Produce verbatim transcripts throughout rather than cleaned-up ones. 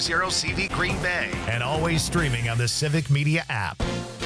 zero C V Green Bay. And always streaming on the Civic Media app.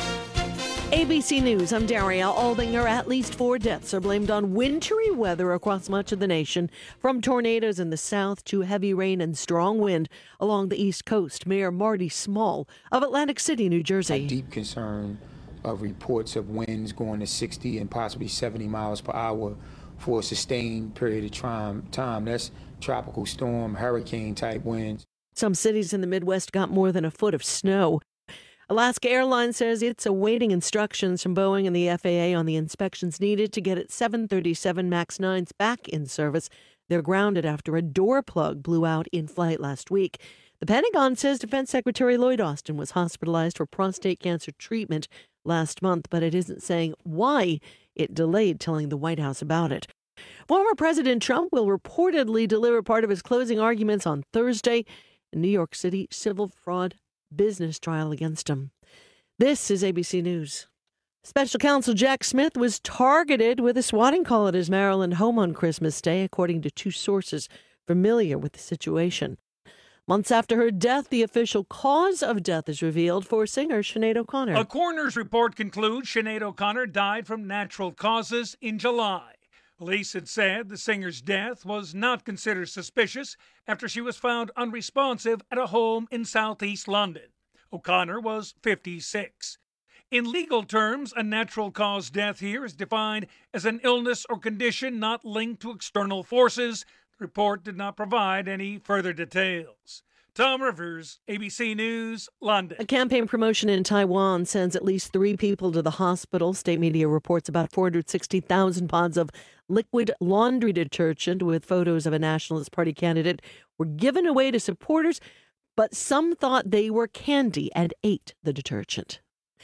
A B C News, I'm Daria Aldinger. At least four deaths are blamed on wintry weather across much of the nation, from tornadoes in the south to heavy rain and strong wind along the east coast. Mayor Marty Small of Atlantic City, New Jersey. A deep concern of reports of winds going to sixty and possibly seventy miles per hour for a sustained period of time. That's tropical storm, hurricane type winds. Some cities in the Midwest got more than a foot of snow. Alaska Airlines says it's awaiting instructions from Boeing and the F A A on the inspections needed to get its seven thirty-seven MAX nines back in service. They're grounded after a door plug blew out in flight last week. The Pentagon says Defense Secretary Lloyd Austin was hospitalized for prostate cancer treatment last month, but it isn't saying why it delayed telling the White House about it. Former President Trump will reportedly deliver part of his closing arguments on Thursday in New York City civil fraud business trial against him. This is A B C News. Special counsel Jack Smith was targeted with a swatting call at his Maryland home on Christmas Day, according to two sources familiar with the situation. Months after her death, the official cause of death is revealed for singer Sinead O'Connor. A coroner's report concludes Sinead O'Connor died from natural causes in July. Police had said the singer's death was not considered suspicious after she was found unresponsive at a home in southeast London. O'Connor was fifty-six. In legal terms, a natural cause death here is defined as an illness or condition not linked to external forces. The report did not provide any further details. Tom Rivers, A B C News, London. A campaign promotion in Taiwan sends at least three people to the hospital. State media reports about four hundred sixty thousand pods of liquid laundry detergent with photos of a Nationalist Party candidate were given away to supporters, but some thought they were candy and ate the detergent.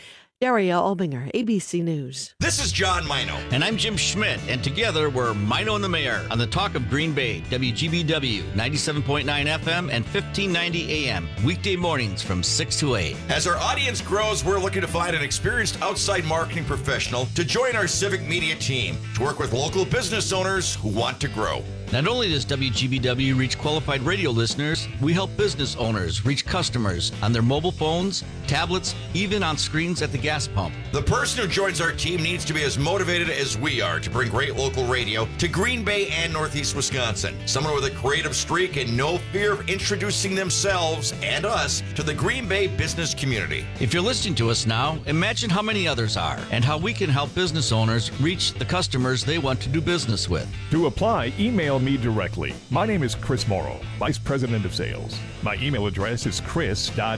Daria Albinger, A B C News. This is John Mino. And I'm Jim Schmidt. And together we're Mino and the Mayor on the Talk of Green Bay, W G B W, ninety-seven point nine F M and fifteen ninety A M, weekday mornings from six to eight. As our audience grows, we're looking to find an experienced outside marketing professional to join our civic media team to work with local business owners who want to grow. Not only does W G B W reach qualified radio listeners, we help business owners reach customers on their mobile phones, tablets, even on screens at the gas pump. The person who joins our team needs to be as motivated as we are to bring great local radio to Green Bay and Northeast Wisconsin. Someone with a creative streak and no fear of introducing themselves and us to the Green Bay business community. If you're listening to us now, imagine how many others are and how we can help business owners reach the customers they want to do business with. To apply, email me directly. My name is Chris Morrow, Vice President of Sales. My email address is chris dot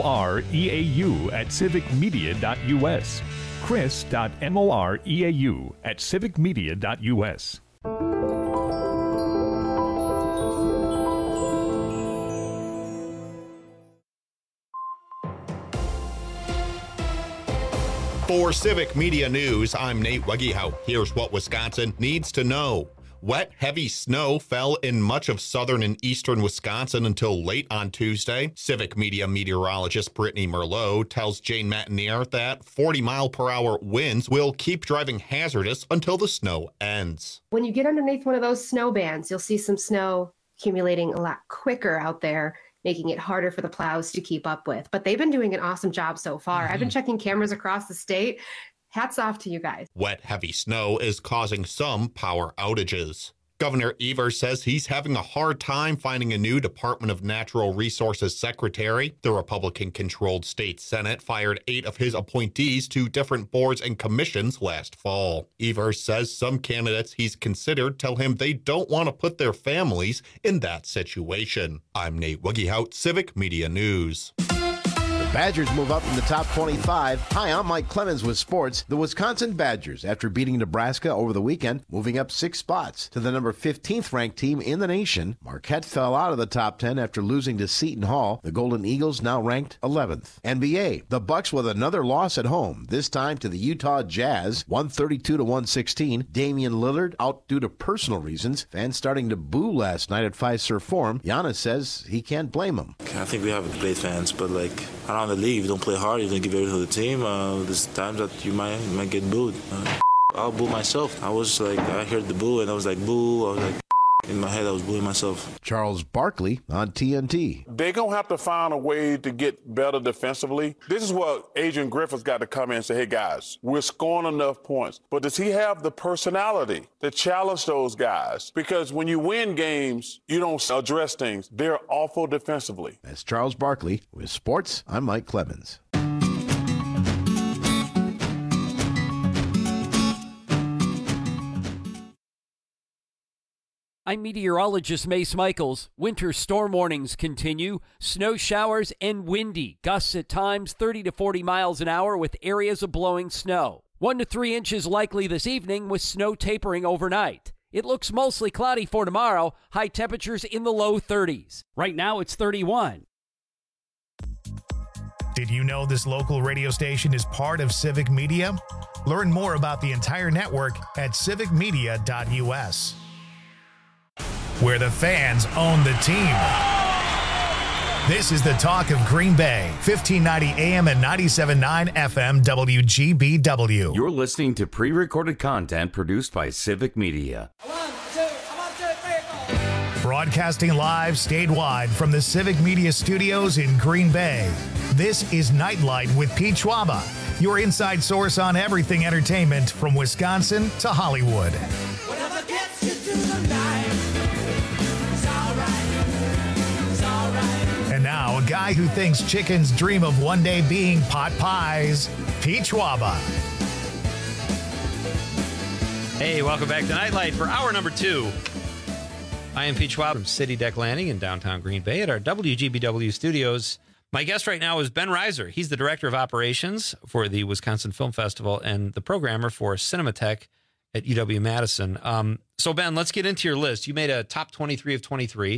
moreau at civic media dot u s. chris dot moreau at civic media dot u s. For Civic Media News, I'm Nate Wegehout. Here's what Wisconsin needs to know. Wet, heavy snow fell in much of southern and eastern Wisconsin until late on Tuesday. Civic Media meteorologist Brittany Merlot tells Jane Matinier that forty mile per hour winds will keep driving hazardous until the snow ends. When you get underneath one of those snow bands, you'll see some snow accumulating a lot quicker out there, making it harder for the plows to keep up with. But they've been doing an awesome job so far. Mm-hmm. I've been checking cameras across the state. Hats off to you guys. Wet, heavy snow is causing some power outages. Governor Evers says he's having a hard time finding a new Department of Natural Resources secretary. The Republican-controlled state Senate fired eight of his appointees to different boards and commissions last fall. Evers says some candidates he's considered tell him they don't want to put their families in that situation. I'm Nate Wegehout, Civic Media News. Badgers move up in the top twenty-five. Hi, I'm Mike Clemens with sports. The Wisconsin Badgers, after beating Nebraska over the weekend, moving up six spots to the number fifteenth ranked team in the nation. Marquette fell out of the top ten after losing to Seton Hall. The Golden Eagles now ranked eleventh. N B A, the Bucks with another loss at home, this time to the Utah Jazz, one thirty-two to one sixteen. Damian Lillard out due to personal reasons. Fans starting to boo last night at Fiserv Forum. Giannis says he can't blame him. I think we have great fans, but like around the league, if you don't play hard, you don't give everything to the team. Uh, there's times that you might you might get booed. Uh, I'll boo myself. I was like, I heard the boo and I was like, boo. I was like, In my head, I was bullying myself. Charles Barkley on T N T. They're going to have to find a way to get better defensively. This is what Adrian Griffith's got to come in and say, hey, guys, we're scoring enough points. But does he have the personality to challenge those guys? Because when you win games, you don't address things. They're awful defensively. That's Charles Barkley with sports. I'm Mike Clemens. I'm meteorologist Mace Michaels. Winter storm warnings continue. Snow showers and windy. Gusts at times thirty to forty miles an hour with areas of blowing snow. One to three inches likely this evening with snow tapering overnight. It looks mostly cloudy for tomorrow. High temperatures in the low thirties. Right now it's thirty-one. Did you know this local radio station is part of Civic Media? Learn more about the entire network at civic media dot U S. Where the fans own the team. This is the talk of Green Bay, fifteen ninety A M and ninety-seven point nine F M W G B W. You're listening to pre-recorded content produced by Civic Media. Broadcasting live statewide from the Civic Media Studios in Green Bay. This is Nightlight with Pete Schwaba, your inside source on everything entertainment from Wisconsin to Hollywood. Whatever gets you through the night. And now, a guy who thinks chickens dream of one day being pot pies, Pete Schwaba. Hey, welcome back to Nightlight for hour number two. I am Pete Schwab from City Deck Landing in downtown Green Bay at our W G B W studios. My guest right now is Ben Reiser. He's the Director of Operations for the Wisconsin Film Festival and the programmer for Cinematheque at U W-Madison. Um, so, Ben, let's get into your list. You made a top twenty-three of twenty-three.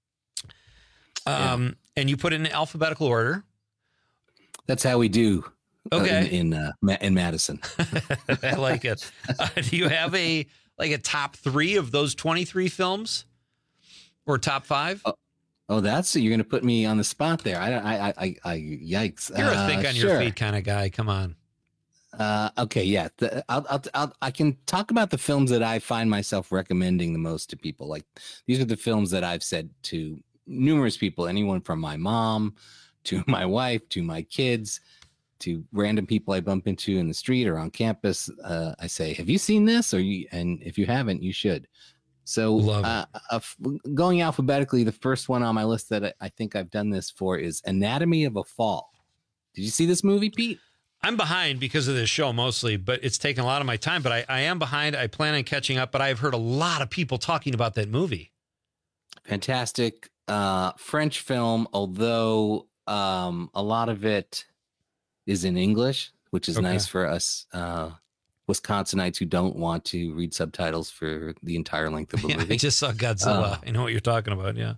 Um, yeah. And you put it in alphabetical order. That's how we do. Okay. Uh, in in, uh, in Madison. I like it. Uh, do you have a like a top three of those twenty-three films, or top five? Oh, oh that's you're going to put me on the spot there. I I I, I yikes. You're uh, a think on sure. your feet kind of guy. Come on. Uh, okay, yeah. The, I'll, I'll, I'll, I can talk about the films that I find myself recommending the most to people. Like these are the films that I've said to numerous people, anyone from my mom to my wife to my kids to random people I bump into in the street or on campus. Uh, I say, have you seen this? Or you, and if you haven't, you should. So uh, uh, going alphabetically, the first one on my list that I, I think I've done this for is Anatomy of a Fall. Did you see this movie, Pete? I'm behind because of this show mostly, but it's taken a lot of my time, but I, I am behind. I plan on catching up, but I've heard a lot of people talking about that movie. Fantastic. Uh, French film, although um, a lot of it is in English, which is okay. Nice for us uh, Wisconsinites who don't want to read subtitles for the entire length of the yeah, movie. I just saw Godzilla. Uh, I know what you're talking about. Yeah.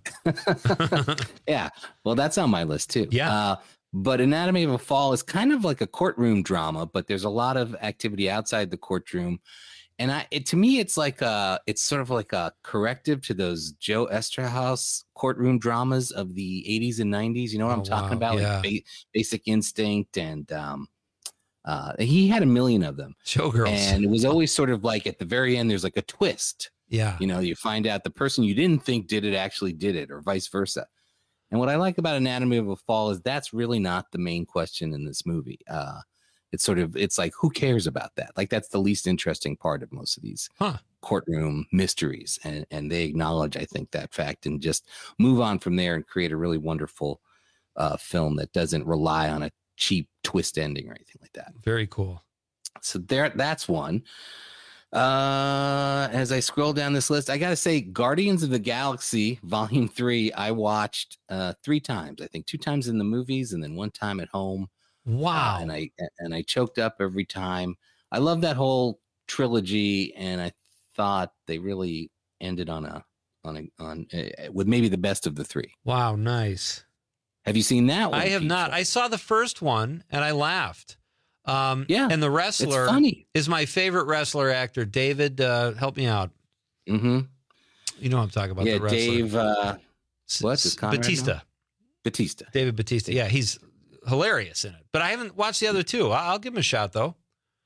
Yeah. Well, that's on my list too. Yeah. Uh, but Anatomy of a Fall is kind of like a courtroom drama, but there's a lot of activity outside the courtroom. And I, it, to me, it's like a, it's sort of like a corrective to those Joe Esterhaus courtroom dramas of the eighties and nineties. You know what oh, I'm talking wow. about? Yeah. Like ba- Basic Instinct, and um, uh, he had a million of them. Showgirls. And it was always sort of like at the very end, there's like a twist. Yeah. You know, you find out the person you didn't think did it actually did it, or vice versa. And what I like about Anatomy of a Fall is that's really not the main question in this movie. Uh, It's sort of, it's like, who cares about that? Like, that's the least interesting part of most of these huh. courtroom mysteries. And, and they acknowledge, I think, that fact and just move on from there and create a really wonderful uh, film that doesn't rely on a cheap twist ending or anything like that. Very cool. So there, that's one. Uh, as I scroll down this list, I got to say Guardians of the Galaxy Volume three, I watched uh, three times. I think two times in the movies and then one time at home. Wow. Uh, and I and I choked up every time. I love that whole trilogy, and I thought they really ended on a on a on uh, with maybe the best of the three. Wow, nice. Have you seen that one? I have Pete? not. I saw the first one and I laughed. Um, yeah, and the wrestler it's funny. is my favorite wrestler actor, David. Uh, help me out. Mm-hmm. You know what I'm talking about. Yeah, the wrestler. Dave. Uh, what is Batista? Batista. David Batista. Yeah, he's hilarious in it. But I haven't watched the other two. I'll give him a shot though.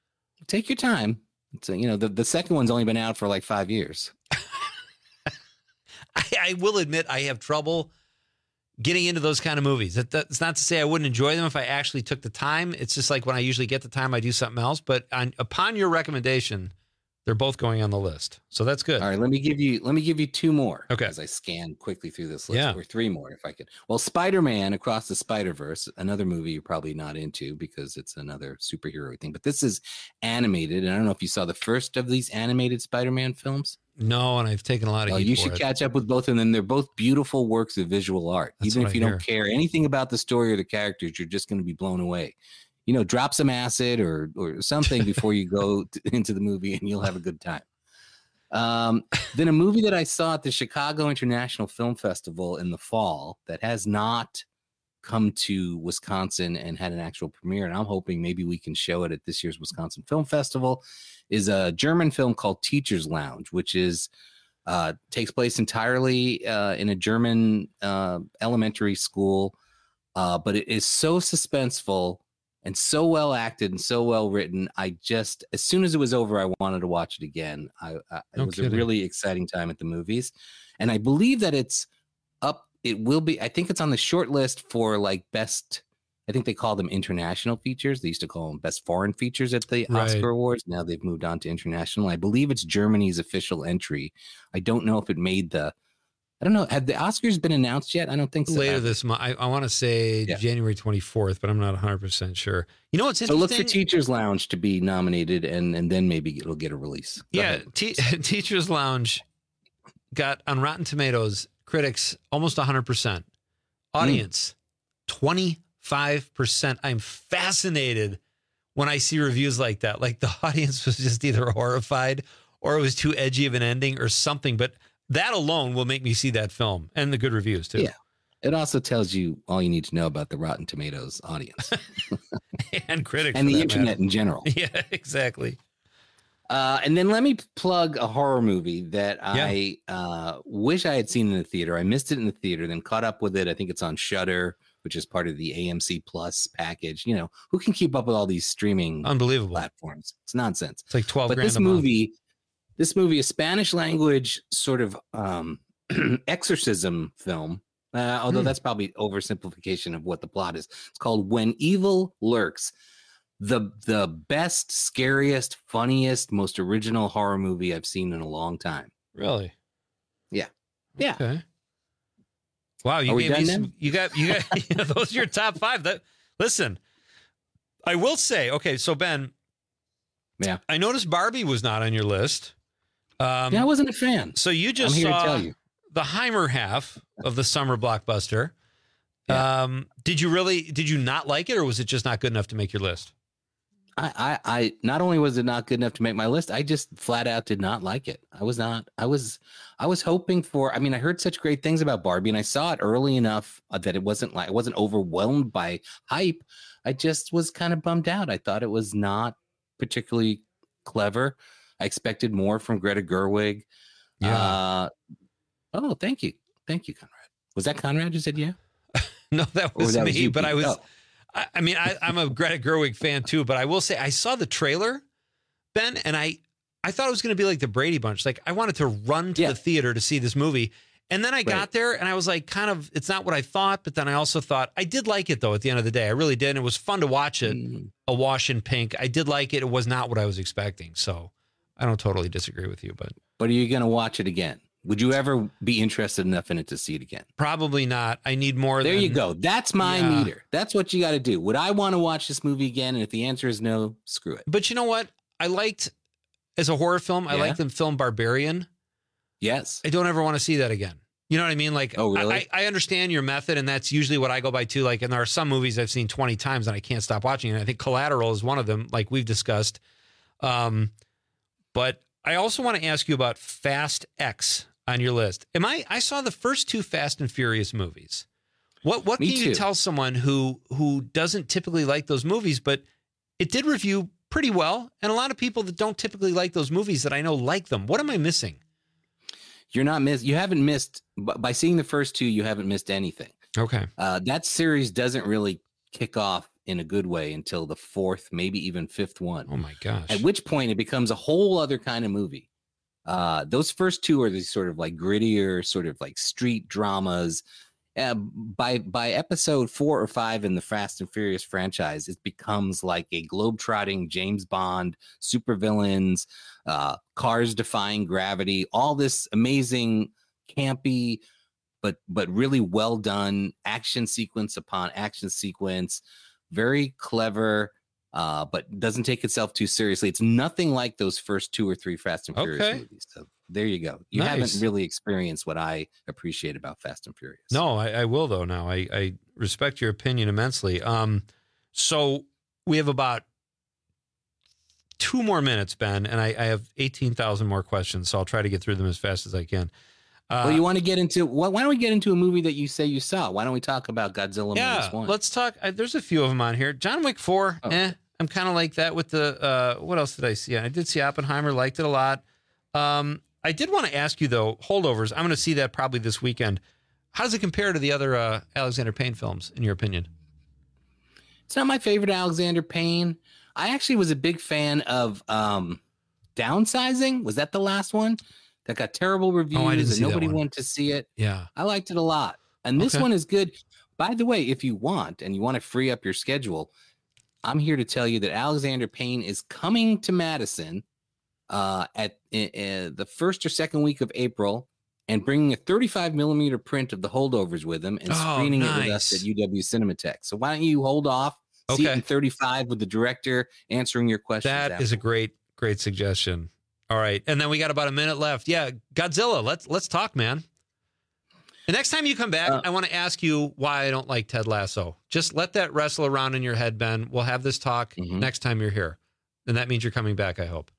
Take your time. It's a, you know the, the second one's only been out for like five years. I, I will admit I have trouble getting into those kind of movies. That, that's not to say I wouldn't enjoy them if I actually took the time. It's just like when I usually get the time, I do something else. But on, upon your recommendation, they're both going on the list. So that's good. All right, let me give you let me give you two more. Okay. As I scan quickly through this list, Yeah. or three more if I could. Well, Spider-Man Across the Spider-Verse, another movie you're probably not into because it's another superhero thing. But this is animated, and I don't know if you saw the first of these animated Spider-Man films. No, and I've taken a lot of Oh, heat you for should it. catch up with both of them. They're both beautiful works of visual art. That's Even what if I you hear. don't care anything about the story or the characters, you're just going to be blown away. You know, drop some acid or or something before you go to, into the movie, and you'll have a good time. Um, then a movie that I saw at the Chicago International Film Festival in the fall that has not come to Wisconsin and had an actual premiere, and I'm hoping maybe we can show it at this year's Wisconsin Film Festival, is a German film called Teacher's Lounge, which is uh, takes place entirely uh, in a German uh, elementary school, uh, but it is so suspenseful and so well acted and so well written. I just, as soon as it was over, I wanted to watch it again. I, I No it was kidding. a really exciting time at the movies, and I believe that it's up. It will be. I think it's on the short list for like best. I think they call them international features. They used to call them best foreign features at the Right. Oscar Awards. Now they've moved on to international. I believe it's Germany's official entry. I don't know if it made the. I don't know. Have the Oscars been announced yet? I don't think so. Later have they? this month. I, I want to say Yeah. January twenty-fourth, but I'm not one hundred percent sure. You know what's So interesting? look for Teachers Lounge to be nominated, and and then maybe it'll get a release. Go Yeah, ahead. te- Teacher's Lounge got on Rotten Tomatoes, critics almost one hundred percent. Audience, twenty-five percent. I'm fascinated when I see reviews like that. Like the audience was just either horrified or it was too edgy of an ending or something. But that alone will make me see that film and the good reviews too. Yeah. It also tells you all you need to know about the Rotten Tomatoes audience and critics. and for the that internet matter. in general. Yeah, exactly. Uh, and then let me plug a horror movie that I uh, wish I had seen in the theater. I missed it in the theater, then caught up with it. I think it's on Shudder, which is part of the A M C Plus package. You know, who can keep up with all these streaming Unbelievable platforms? It's nonsense. It's like twelve But grand this a month. movie, this movie, a Spanish language sort of um, exorcism film. Uh, although Hmm. that's probably oversimplification of what the plot is. It's called When Evil Lurks. The the best, scariest, funniest, most original horror movie I've seen in a long time. Really? Yeah. Yeah. Okay. Wow, you Are we gave me done some, then? you got you got you know, those are your top five. That listen, I will say, okay, so Ben, Yeah. I noticed Barbie was not on your list. Um, Yeah, I wasn't a fan. so you just I'm here to saw tell you. the Heimer half of the summer blockbuster. Um, did you really? Did you not like it, or was it just not good enough to make your list? I, I, I not only was it not good enough to make my list, I just flat out did not like it. I was not, I was, I was hoping for, I mean, I heard such great things about Barbie and I saw it early enough uh, that it wasn't like, I wasn't overwhelmed by hype. I just was kind of bummed out. I thought it was not particularly clever. I expected more from Greta Gerwig. Yeah. Uh, oh, thank you. Thank you, Conrad. Was that Conrad who said yeah? No, that Or was that me. was you, but I Pete? was. Oh. I, I mean, I, I'm a Greta Gerwig fan too. But I will say, I saw the trailer, Ben, and I, I thought it was going to be like the Brady Bunch. Like I wanted to run to Yeah. the theater to see this movie, and then I got Right. there and I was like, kind of, it's not what I thought. But then I also thought I did like it though. At the end of the day, I really did. And it was fun to watch it. Mm. A wash in pink. I did like it. It was not what I was expecting. So I don't totally disagree with you, but But are you going to watch it again? Would you ever be interested enough in it to see it again? probably not. I need more. There than, you go. That's my Yeah. meter. That's what you got to do. Would I want to watch this movie again? And if the answer is no, screw it. But you know what? I liked as a horror film. I Yeah? liked the film Barbarian. Yes. I don't ever want to see that again. You know what I mean? Like, Oh, really? I, I understand your method, and that's usually what I go by too. Like, and there are some movies I've seen twenty times and I can't stop watching. And I think Collateral is one of them, like we've discussed. Um, but I also want to ask you about Fast X on your list. Am I? I saw the first two Fast and Furious movies. What What Me can you too. tell someone who who doesn't typically like those movies, but it did review pretty well, and a lot of people that don't typically like those movies that I know like them. What am I missing? You're not miss. You haven't missed b- by seeing the first two. You haven't missed anything. Okay. Uh, that series doesn't really kick off in a good way until the fourth, maybe even fifth one. Oh my gosh. At which point it becomes a whole other kind of movie. Uh, those first two are these sort of like grittier, sort of like street dramas. Uh, by by episode four or five in the Fast and Furious franchise, it becomes like a globetrotting James Bond, supervillains, uh, cars defying gravity, all this amazing, campy, but but really well done action sequence upon action sequence, very clever. Uh, but doesn't take itself too seriously. It's nothing like those first two or three Fast and Furious Okay. movies. So there you go. You Nice. haven't really experienced what I appreciate about Fast and Furious. No, I, I will though. Now I, I respect your opinion immensely. Um, so we have about two more minutes, Ben, and I, I have eighteen thousand more questions. So I'll try to get through them as fast as I can. Uh, well, you want to get into why, why don't we get into a movie that you say you saw? Why don't we talk about Godzilla yeah, minus one? let's talk. I, there's a few of them on here. John Wick four. Oh. Eh, I'm kind of like that with the. Uh, what else did I see? I did see Oppenheimer. Liked it a lot. Um, I did want to ask you though. Holdovers. I'm going to see that probably this weekend. How does it compare to the other uh, Alexander Payne films, in your opinion? It's not my favorite Alexander Payne. I actually was a big fan of um, Downsizing. Was that the last one that got terrible reviews Oh, I didn't and see that nobody one. went to see it? Yeah. I liked it a lot. And this Okay. one is good. By the way, if you want and you want to free up your schedule, I'm here to tell you that Alexander Payne is coming to Madison uh, at uh, the first or second week of April and bringing a thirty-five millimeter print of The Holdovers with him and Oh, screening it with nice. us at U W Cinematheque. So why don't you hold off, see it Okay. in thirty-five with the director answering your questions. That is a great, great suggestion. All right, and then we got about a minute left. Yeah, Godzilla. Let's let's talk, man. The next time you come back, Uh, I want to ask you why I don't like Ted Lasso. Just let that wrestle around in your head, Ben. We'll have this talk Mhm. next time you're here, and that means you're coming back. I hope.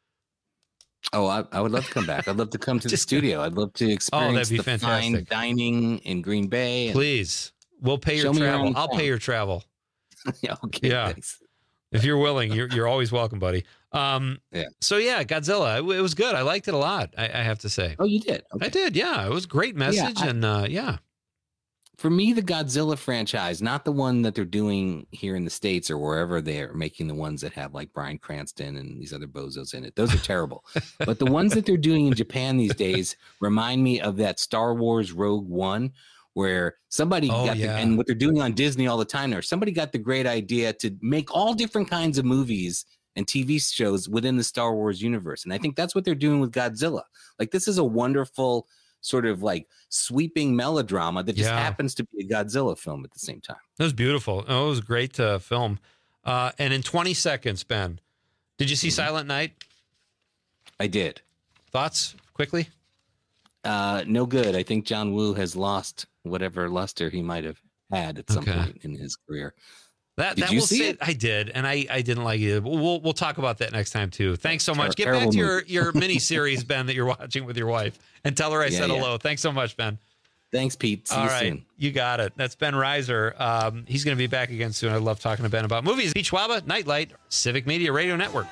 Oh, I, I would love to come back. I'd love to come to the Just- studio. I'd love to experience be the fine fantastic. dining in Green Bay. and- Please, we'll pay your Show me travel. around I'll pay town. your travel. yeah, okay, Yeah. thanks. If you're willing, you're you're always welcome, buddy. Um, Yeah. So yeah, Godzilla. It, it was good. I liked it a lot. I, I have to say. Oh, you did? I did. Yeah, it was a great message, I- and uh, yeah. For me, the Godzilla franchise, not the one that they're doing here in the States or wherever they're making the ones that have like Bryan Cranston and these other bozos in it. Those are terrible. But the ones that they're doing in Japan these days remind me of that Star Wars Rogue One, where somebody Oh, got yeah. the, and what they're doing on Disney all the time there, somebody got the great idea to make all different kinds of movies and T V shows within the Star Wars universe. And I think that's what they're doing with Godzilla. Like, this is a wonderful sort of like sweeping melodrama that just Yeah. happens to be a Godzilla film at the same time. It was beautiful. Oh, it was a great uh, film. Uh, and in twenty seconds, Ben, did you see Mm-hmm. Silent Night? I did. Thoughts quickly? Uh, no good. I think John Woo has lost whatever luster he might have had at some Okay. point in his career. That, Did that you will see say it? I did, and I, I didn't like it. But We'll we'll talk about that next time too. Thanks so Ter- much. Get back terrible to your, movie. your mini series, Ben, that you're watching with your wife, and tell her I Yeah, said yeah. hello. Thanks so much, Ben. Thanks, Pete. See All you right, soon. you got it. That's Ben Reiser. Um, he's going to be back again soon. I love talking to Ben about movies. Beach Waba, Nightlight, Civic Media Radio Network.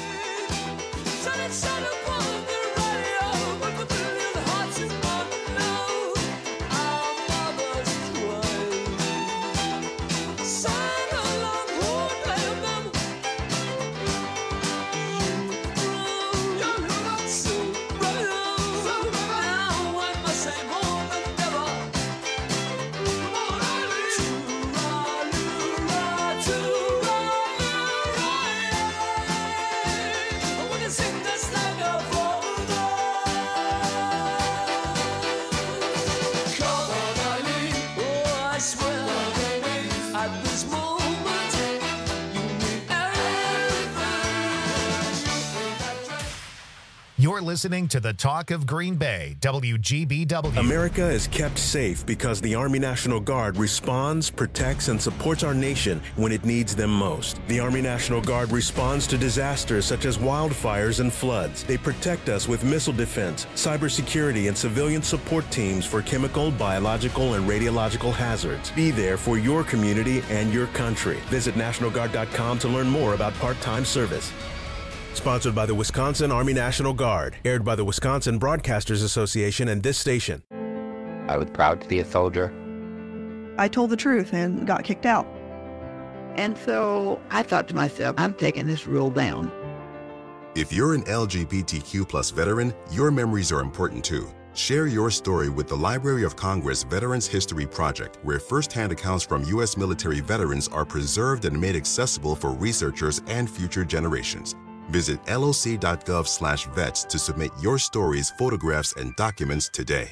You're listening to the Talk of Green Bay, W G B W. America is kept safe because the Army National Guard responds, protects, and supports our nation when it needs them most. The Army National Guard responds to disasters such as wildfires and floods. They protect us with missile defense, cybersecurity, and civilian support teams for chemical, biological, and radiological hazards. Be there for your community and your country. Visit National Guard dot com to learn more about part-time service. Sponsored by the Wisconsin Army National Guard. Aired by the Wisconsin Broadcasters Association and this station. I was proud to be a soldier. I told the truth and got kicked out. And so I thought to myself, I'm taking this rule down. If you're an L G B T Q plus veteran, your memories are important too. Share your story with the Library of Congress Veterans History Project, where firsthand accounts from U S military veterans are preserved and made accessible for researchers and future generations. Visit loc.gov slash vets to submit your stories, photographs, and documents today.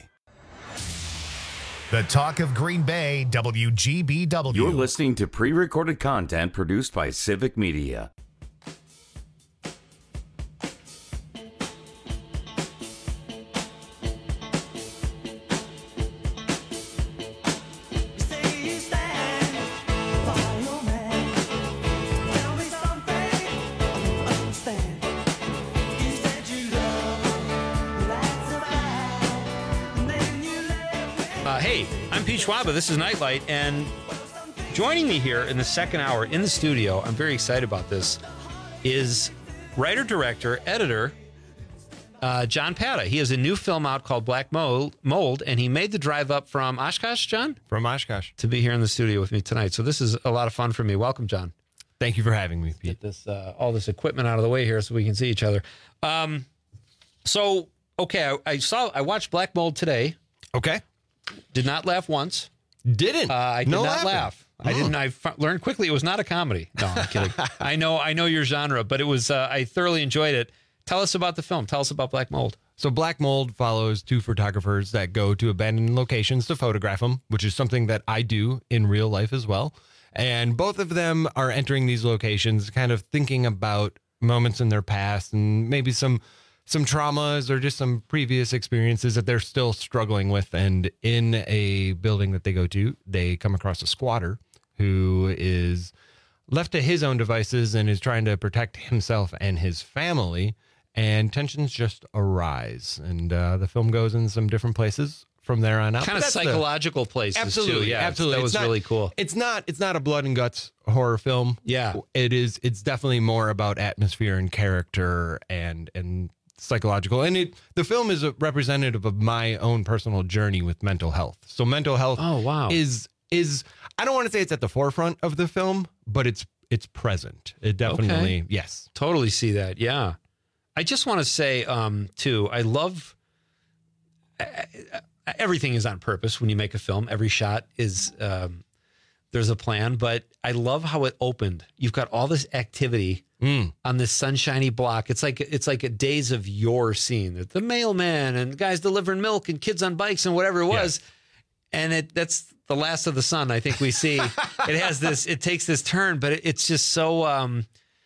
The Talk of Green Bay, W G B W. You're listening to pre-recorded content produced by Civic Media. Schwaba, this is Nightlight, and joining me here in the second hour in the studio, I'm very excited about this, is writer, director, editor, uh, John Pata. He has a new film out called Black Mold, Mold, and he made the drive up from Oshkosh, John? From Oshkosh. To be here in the studio with me tonight. So this is a lot of fun for me. Welcome, John. Thank you for having me, Pete. Get this, uh, all this equipment out of the way here so we can see each other. Um, so, okay, I, I saw, I watched Black Mold today. Okay. Did not laugh once. Didn't. Uh, I did no not laughing. laugh. I didn't. I f- learned quickly it was not a comedy. No, I'm kidding. I know. I know your genre, but it was. Uh, I thoroughly enjoyed it. Tell us about the film. Tell us about Black Mold. So Black Mold follows two photographers that go to abandoned locations to photograph them, which is something that I do in real life as well. And both of them are entering these locations, kind of thinking about moments in their past and maybe some. some traumas or just some previous experiences that they're still struggling with. And in a building that they go to, they come across a squatter who is left to his own devices and is trying to protect himself and his family. And tensions just arise. And uh, the film goes in some different places from there on out. Kind of psychological the, places absolutely, too. Yeah, absolutely. That was not, really cool. It's not, it's not a blood and guts horror film. Yeah. It is, it's definitely more about atmosphere and character and, and, psychological, and it the film is a representative of my own personal journey with mental health. So mental health oh wow is is I don't want to say it's at the forefront of the film, but it's it's present. It definitely okay. Yes, totally see that. Yeah, I just want to say um too, I love uh, everything is on purpose when you make a film. Every shot is um there's a plan, but I love how it opened. You've got all this activity mm. on this sunshiny block. It's like it's like a Days of Yore scene. The mailman and guys delivering milk and kids on bikes and whatever it was. Yeah. And it that's the last of the sun I think we see. It has this, it takes this turn, but it, it's just so, um,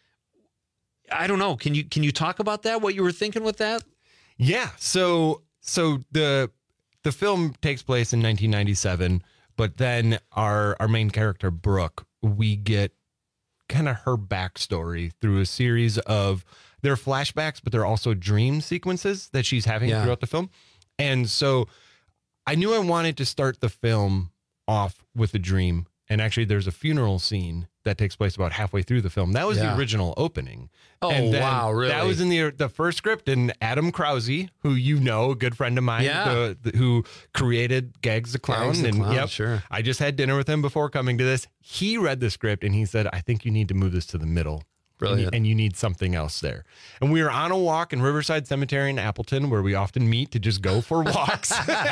I don't know. Can you can you talk about that? What you were thinking with that? Yeah. So so the the film takes place in nineteen ninety-seven. But then our our main character, Brooke, we get kind of her backstory through a series of, they're flashbacks, but they're also dream sequences that she's having yeah. throughout the film. And so I knew I wanted to start the film off with a dream. And actually, there's a funeral scene that takes place about halfway through the film. That was yeah. the original opening. Oh, and then wow, really? That was in the the first script. And Adam Krause, who you know, a good friend of mine, yeah. the, the, who created Gags the Clown. Gags the and Clown, yep, sure. I just had dinner with him before coming to this. He read the script and he said, I think you need to move this to the middle. Brilliant. And you, and you need something else there. And we were on a walk in Riverside Cemetery in Appleton, where we often meet to just go for walks.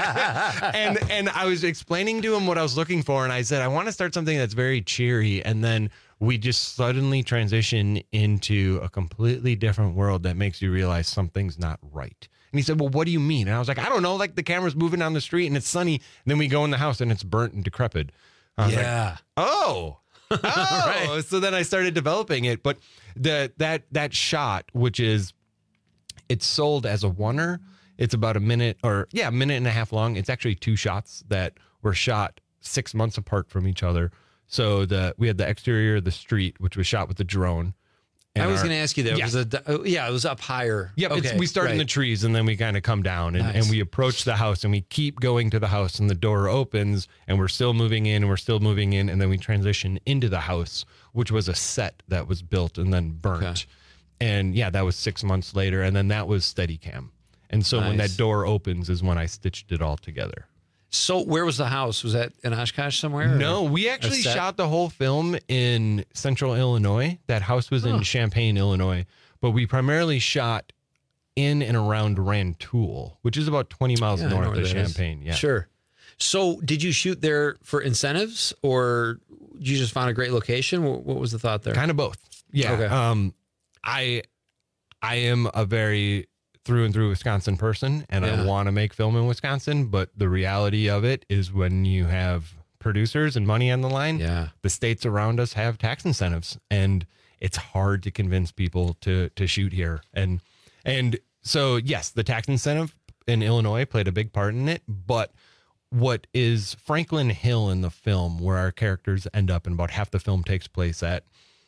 and and I was explaining to him what I was looking for, and I said, I want to start something that's very cheery. And then we just suddenly transition into a completely different world that makes you realize something's not right. And he said, well, what do you mean? And I was like, I don't know, like the camera's moving down the street and it's sunny. And then we go in the house and it's burnt and decrepit. I was yeah. like, oh. Oh, right. So then I started developing it, but the that that shot, which is, it's sold as a oneer. It's about a minute or yeah, a minute and a half long. It's actually two shots that were shot six months apart from each other. So the we had the exterior of the street, which was shot with the drone. I was going to ask you that. Yeah. Was a, yeah, it was up higher. Yep, okay, it's, we start right. in the trees and then we kind of come down and, nice. and we approach the house and we keep going to the house and the door opens and we're still moving in and we're still moving in and then we transition into the house, which was a set that was built and then burnt. Okay. And yeah, that was six months later. And then that was Steadicam. And so nice. When that door opens is when I stitched it all together. So where was the house? Was that in Oshkosh somewhere? No, we actually shot the whole film in central Illinois. That house was in huh. Champaign, Illinois. but we primarily shot in and around Rantoul, which is about twenty miles Yeah, I know north where of that is. Champaign. Yeah. Sure. So did you shoot there for incentives, or you just found a great location? What, what was the thought there? Kind of both. Yeah. Okay. Um, I, I am a very through and through Wisconsin person, and Yeah. I want to make film in Wisconsin. But the reality of it is, when you have producers and money on the line, yeah, the states around us have tax incentives, and it's hard to convince people to to shoot here. And and so yes, the tax incentive in Illinois played a big part in it, but what is Franklin Hill in the film, where our characters end up and about half the film takes place at,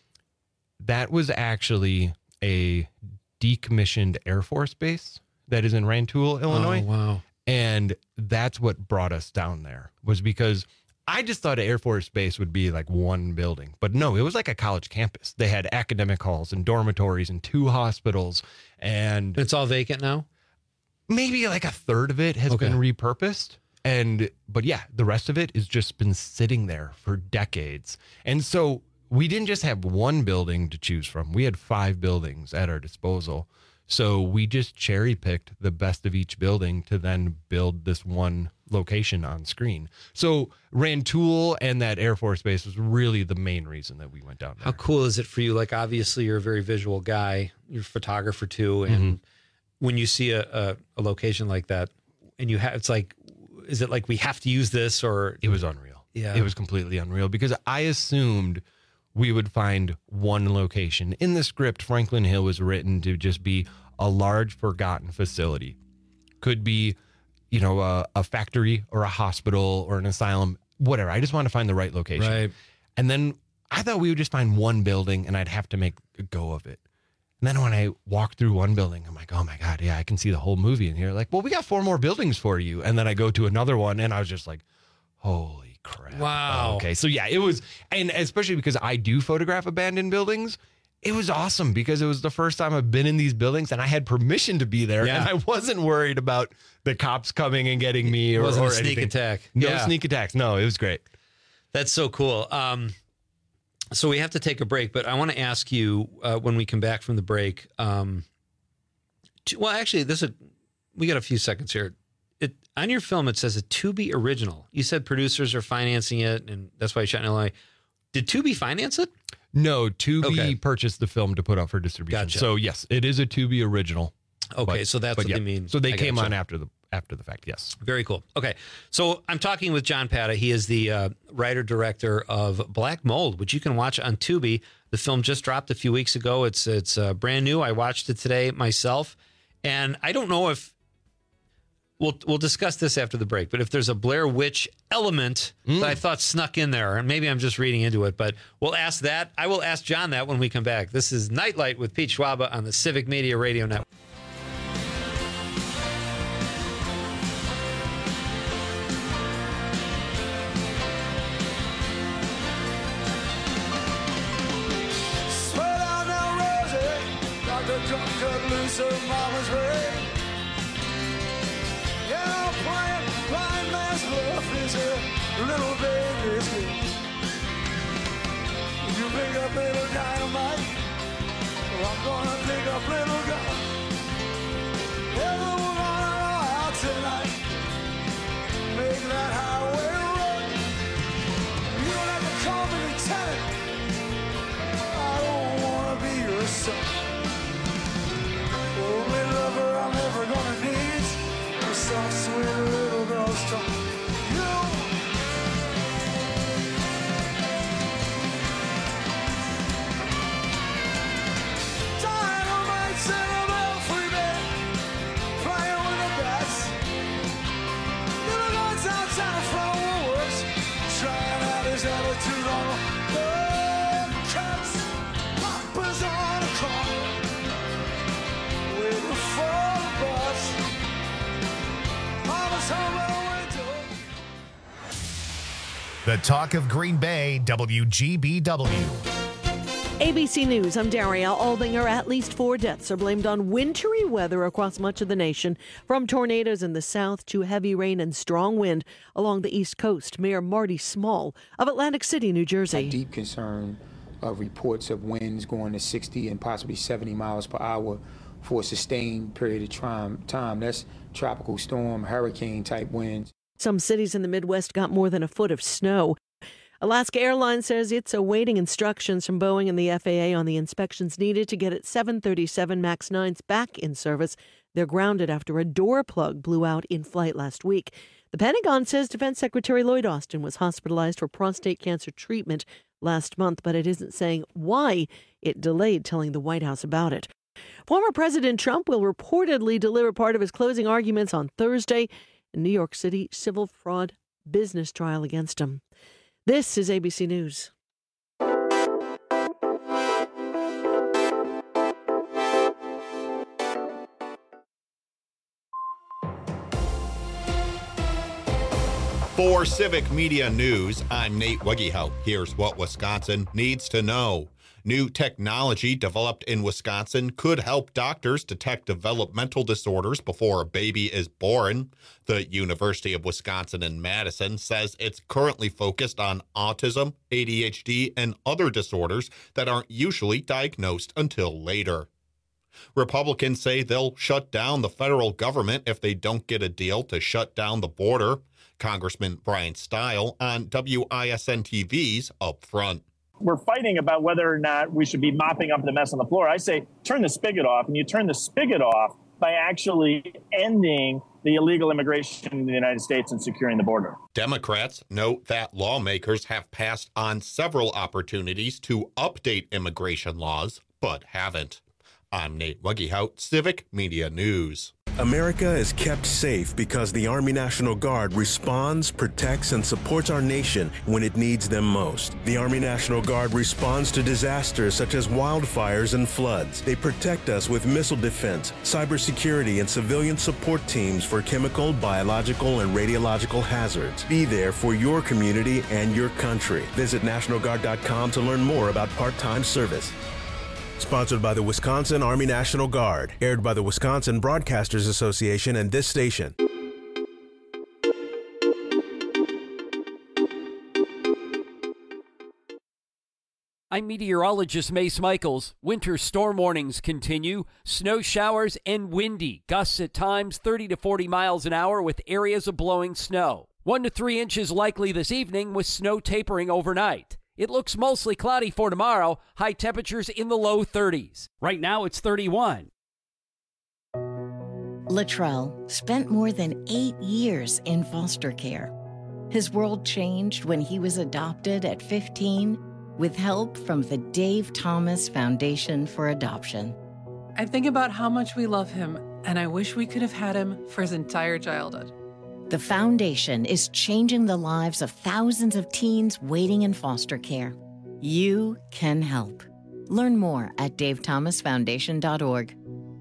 that was actually a decommissioned Air Force base that is in Rantoul, Illinois. Oh, wow. And that's what brought us down there, was because I just thought an Air Force base would be like one building, but no, it was like a college campus. They had academic halls and dormitories and two hospitals, and it's all vacant now. Maybe like a third of it has Okay. been repurposed. And, but yeah, the rest of it has just been sitting there for decades. And so we didn't just have one building to choose from. We had five buildings at our disposal. So we just cherry picked the best of each building to then build this one location on screen. So Rantoul and that Air Force Base was really the main reason that we went down there. How cool is it for you? Like, obviously you're a very visual guy, you're a photographer too. And Mm-hmm. when you see a, a, a location like that and you have, it's like, is it like, we have to use this, or? It was unreal. Yeah. It was completely unreal, because I assumed we would find one location. In the script, Franklin Hill was written to just be a large forgotten facility. Could be, you know, a, a factory or a hospital or an asylum, whatever. I just wanted to find the right location. Right. And then I thought we would just find one building and I'd have to make a go of it. And then when I walked through one building, I'm like, oh my God, yeah, I can see the whole movie in here. Like, well, we got four more buildings for you. And then I go to another one and I was just like, holy crap. Wow. Okay. So yeah, it was, and especially because I do photograph abandoned buildings, it was awesome because it was the first time I've been in these buildings and I had permission to be there. Yeah. And I wasn't worried about the cops coming and getting me It or, wasn't or a sneak anything. attack. No Yeah. sneak attacks. No, it was great. That's so cool. Um, so we have to take a break, but I want to ask you uh, when we come back from the break. Um, to, well, actually, this is, we got a few seconds here. It on your film, it says a Tubi original. You said producers are financing it, and that's why you shot in Illinois. Did Tubi finance it? No, Tubi Okay. purchased the film to put out for distribution. Gotcha. So yes, it is a Tubi original. Okay, But- so that's but what yeah. they mean. So they I came gotcha. on after the after the fact. Yes. Very cool. Okay. So I'm talking with John Pata. He is the uh, writer-director of Black Mold, which you can watch on Tubi. The film just dropped a few weeks ago. It's it's uh, brand new. I watched it today myself. And I don't know if we'll we'll discuss this after the break, but if there's a Blair Witch element Mm. that I thought snuck in there, and maybe I'm just reading into it, but we'll ask that. I will ask John that when we come back. This is Nightlight with Pete Schwaba on the Civic Media Radio Network. Swear down now, Rosie, Doctor Drunk cut loose her mama's ring. Yeah, playing blind man's bluff is a little baby's game. You pick up little dynamite, well, I'm gonna pick up little gun. Everyone out tonight, make that highway run. You don't have to call me lieutenant. I don't wanna be your son. Only lover I'm ever gonna need is some sweet little girl's tongue. You. Dynamite's in a belfry bed, playing with the bats. Little guns outside from Woolworths, trying out his attitude on the cats. Papa's on a car, waiting for the bus. Mama's home at the window. The talk of Green Bay, W G B W. A B C News, I'm Daria Aldinger. At least four deaths are blamed on wintry weather across much of the nation, from tornadoes in the south to heavy rain and strong wind along the east coast. Mayor Marty Small of Atlantic City, New Jersey. Deep concern uh, reports of winds going to sixty and possibly seventy miles per hour for a sustained period of time. time. That's tropical storm, hurricane type winds. Some cities in the Midwest got more than a foot of snow. Alaska Airlines says it's awaiting instructions from Boeing and the F A A on the inspections needed to get its seven thirty-seven MAX nines back in service. They're grounded after a door plug blew out in flight last week. The Pentagon says Defense Secretary Lloyd Austin was hospitalized for prostate cancer treatment last month, but it isn't saying why it delayed telling the White House about it. Former President Trump will reportedly deliver part of his closing arguments on Thursday in New York City civil fraud business trial against him. This is A B C News. For Civic Media News, I'm Nate Wegehout. Here's what Wisconsin needs to know. New technology developed in Wisconsin could help doctors detect developmental disorders before a baby is born. The University of Wisconsin in Madison says it's currently focused on autism, A D H D, and other disorders that aren't usually diagnosed until later. Republicans say they'll shut down the federal government if they don't get a deal to shut down the border. Congressman Brian Stile on W I S N T V's Up Front. We're fighting about whether or not we should be mopping up the mess on the floor. I say turn the spigot off, and you turn the spigot off by actually ending the illegal immigration in the United States and securing the border. Democrats note that lawmakers have passed on several opportunities to update immigration laws, but haven't. I'm Nate Wegehout, Civic Media News. America is kept safe because the Army National Guard responds, protects, and supports our nation when it needs them most. The Army National Guard responds to disasters such as wildfires and floods. They protect us with missile defense, cybersecurity, and civilian support teams for chemical, biological, and radiological hazards. Be there for your community and your country. Visit National Guard dot com to learn more about part-time service. Sponsored by the Wisconsin Army National Guard. Aired by the Wisconsin Broadcasters Association and this station. I'm meteorologist Mace Michaels. Winter storm warnings continue. Snow showers and windy. Gusts at times thirty to forty miles an hour with areas of blowing snow. One to three inches likely this evening with snow tapering overnight. It looks mostly cloudy for tomorrow. High temperatures in the low thirties. Right now it's thirty-one. Latrell spent more than eight years in foster care. His world changed when he was adopted at fifteen with help from the Dave Thomas Foundation for Adoption. I think about how much we love him, and I wish we could have had him for his entire childhood. The foundation is changing the lives of thousands of teens waiting in foster care. You can help. Learn more at dave thomas foundation dot org.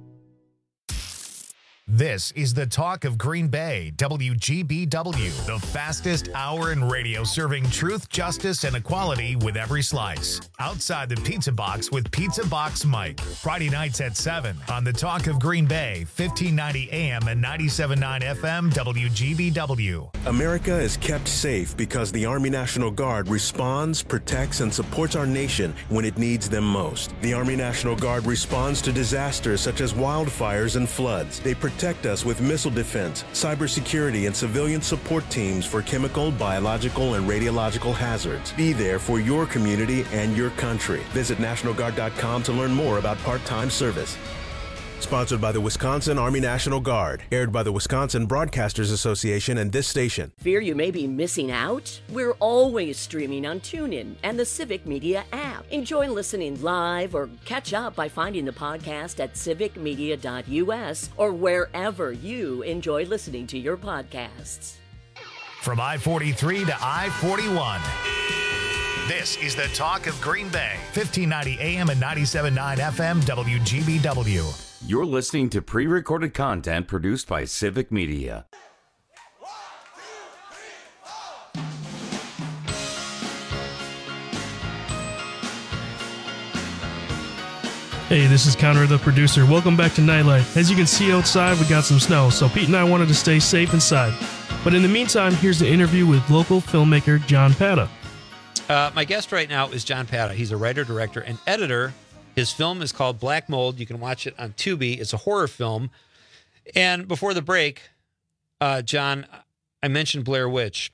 This is the talk of Green Bay, W G B W, the fastest hour in radio serving truth, justice, and equality with every slice. Outside the Pizza Box with Pizza Box Mike. Friday nights at seven on the talk of Green Bay, fifteen ninety A M and ninety-seven point nine F M, W G B W. America is kept safe because the Army National Guard responds, protects, and supports our nation when it needs them most. The Army National Guard responds to disasters such as wildfires and floods. They protect Protect us with missile defense, cybersecurity, and civilian support teams for chemical, biological, and radiological hazards. Be there for your community and your country. Visit National Guard dot com to learn more about part-time service. Sponsored by the Wisconsin Army National Guard. Aired by the Wisconsin Broadcasters Association and this station. Fear you may be missing out? We're always streaming on TuneIn and the Civic Media app. Enjoy listening live or catch up by finding the podcast at civic media dot U S or wherever you enjoy listening to your podcasts. From I forty-three to I forty-one. This is the talk of Green Bay, fifteen ninety A M and ninety-seven point nine F M, W G B W. You're listening to pre-recorded content produced by Civic Media. Hey, this is Connor, the producer. Welcome back to Nightlight. As you can see outside, we got some snow, so Pete and I wanted to stay safe inside. But in the meantime, here's the interview with local filmmaker John Pata. Uh, my guest right now is John Pata. He's a writer, director, and editor. His film is called Black Mold. You can watch it on Tubi. It's a horror film. And before the break, uh, John, I mentioned Blair Witch.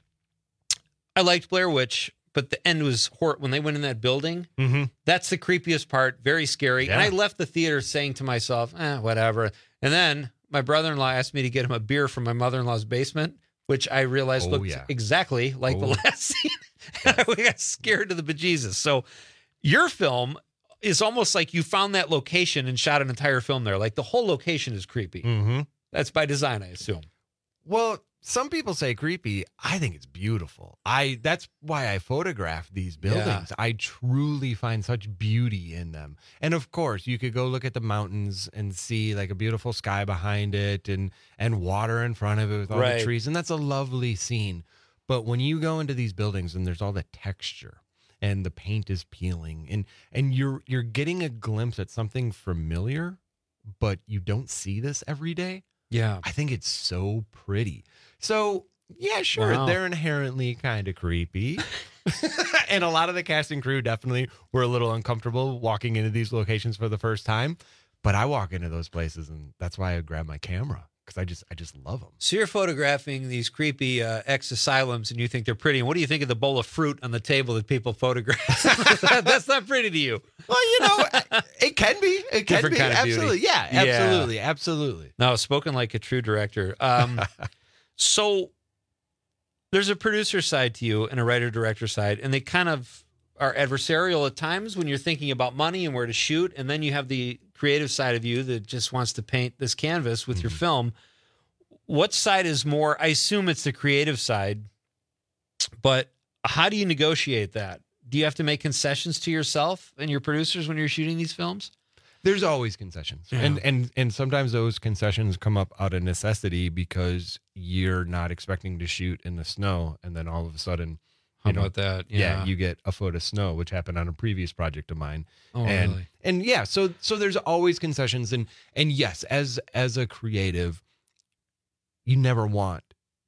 I liked Blair Witch, but the end was horror. When they went in that building, mm-hmm. that's the creepiest part. Very scary. Yeah. And I left the theater saying to myself, eh, whatever. And then my brother-in-law asked me to get him a beer from my mother-in-law's basement, which I realized Oh, looked yeah. exactly like the Oh. last scene. And we got scared to the bejesus. So your film is almost like you found that location and shot an entire film there. Like the whole location is creepy. Mm-hmm. That's by design, I assume. Well, some people say creepy. I think it's beautiful. I that's why I photograph these buildings. Yeah. I truly find such beauty in them. And of course, you could go look at the mountains and see like a beautiful sky behind it and and water in front of it with all Right. the trees, and that's a lovely scene. But when you go into these buildings and there's all the texture and the paint is peeling and and you're you're getting a glimpse at something familiar, but you don't see this every day. Yeah. I think it's so pretty. So, yeah, sure, Wow. they're inherently kind of creepy. And a lot of the cast and crew definitely were a little uncomfortable walking into these locations for the first time. But I walk into those places, and that's why I grab my camera, because I just I just love them. So you're photographing these creepy uh, ex-asylums and you think they're pretty. And what do you think of the bowl of fruit on the table that people photograph? That's not pretty to you. Well, you know, it can be. It can Different be. kind of beauty. Absolutely. Yeah, Yeah. absolutely. Absolutely. No, spoken like a true director. Um, so there's a producer side to you and a writer-director side, and they kind of are adversarial at times when you're thinking about money and where to shoot, and then you have the creative side of you that just wants to paint this canvas with Mm-hmm. your film. What side is more? I assume it's the creative side, but how do you negotiate that? Do you have to make concessions to yourself and your producers when you're shooting these films? There's always concessions. Yeah. And and and sometimes those concessions come up out of necessity because you're not expecting to shoot in the snow, and then all of a sudden, How you know, about that? Yeah. Yeah. you get a foot of snow, which happened on a previous project of mine. Oh, and really? and yeah, so so there's always concessions, and and yes, as as a creative, you never want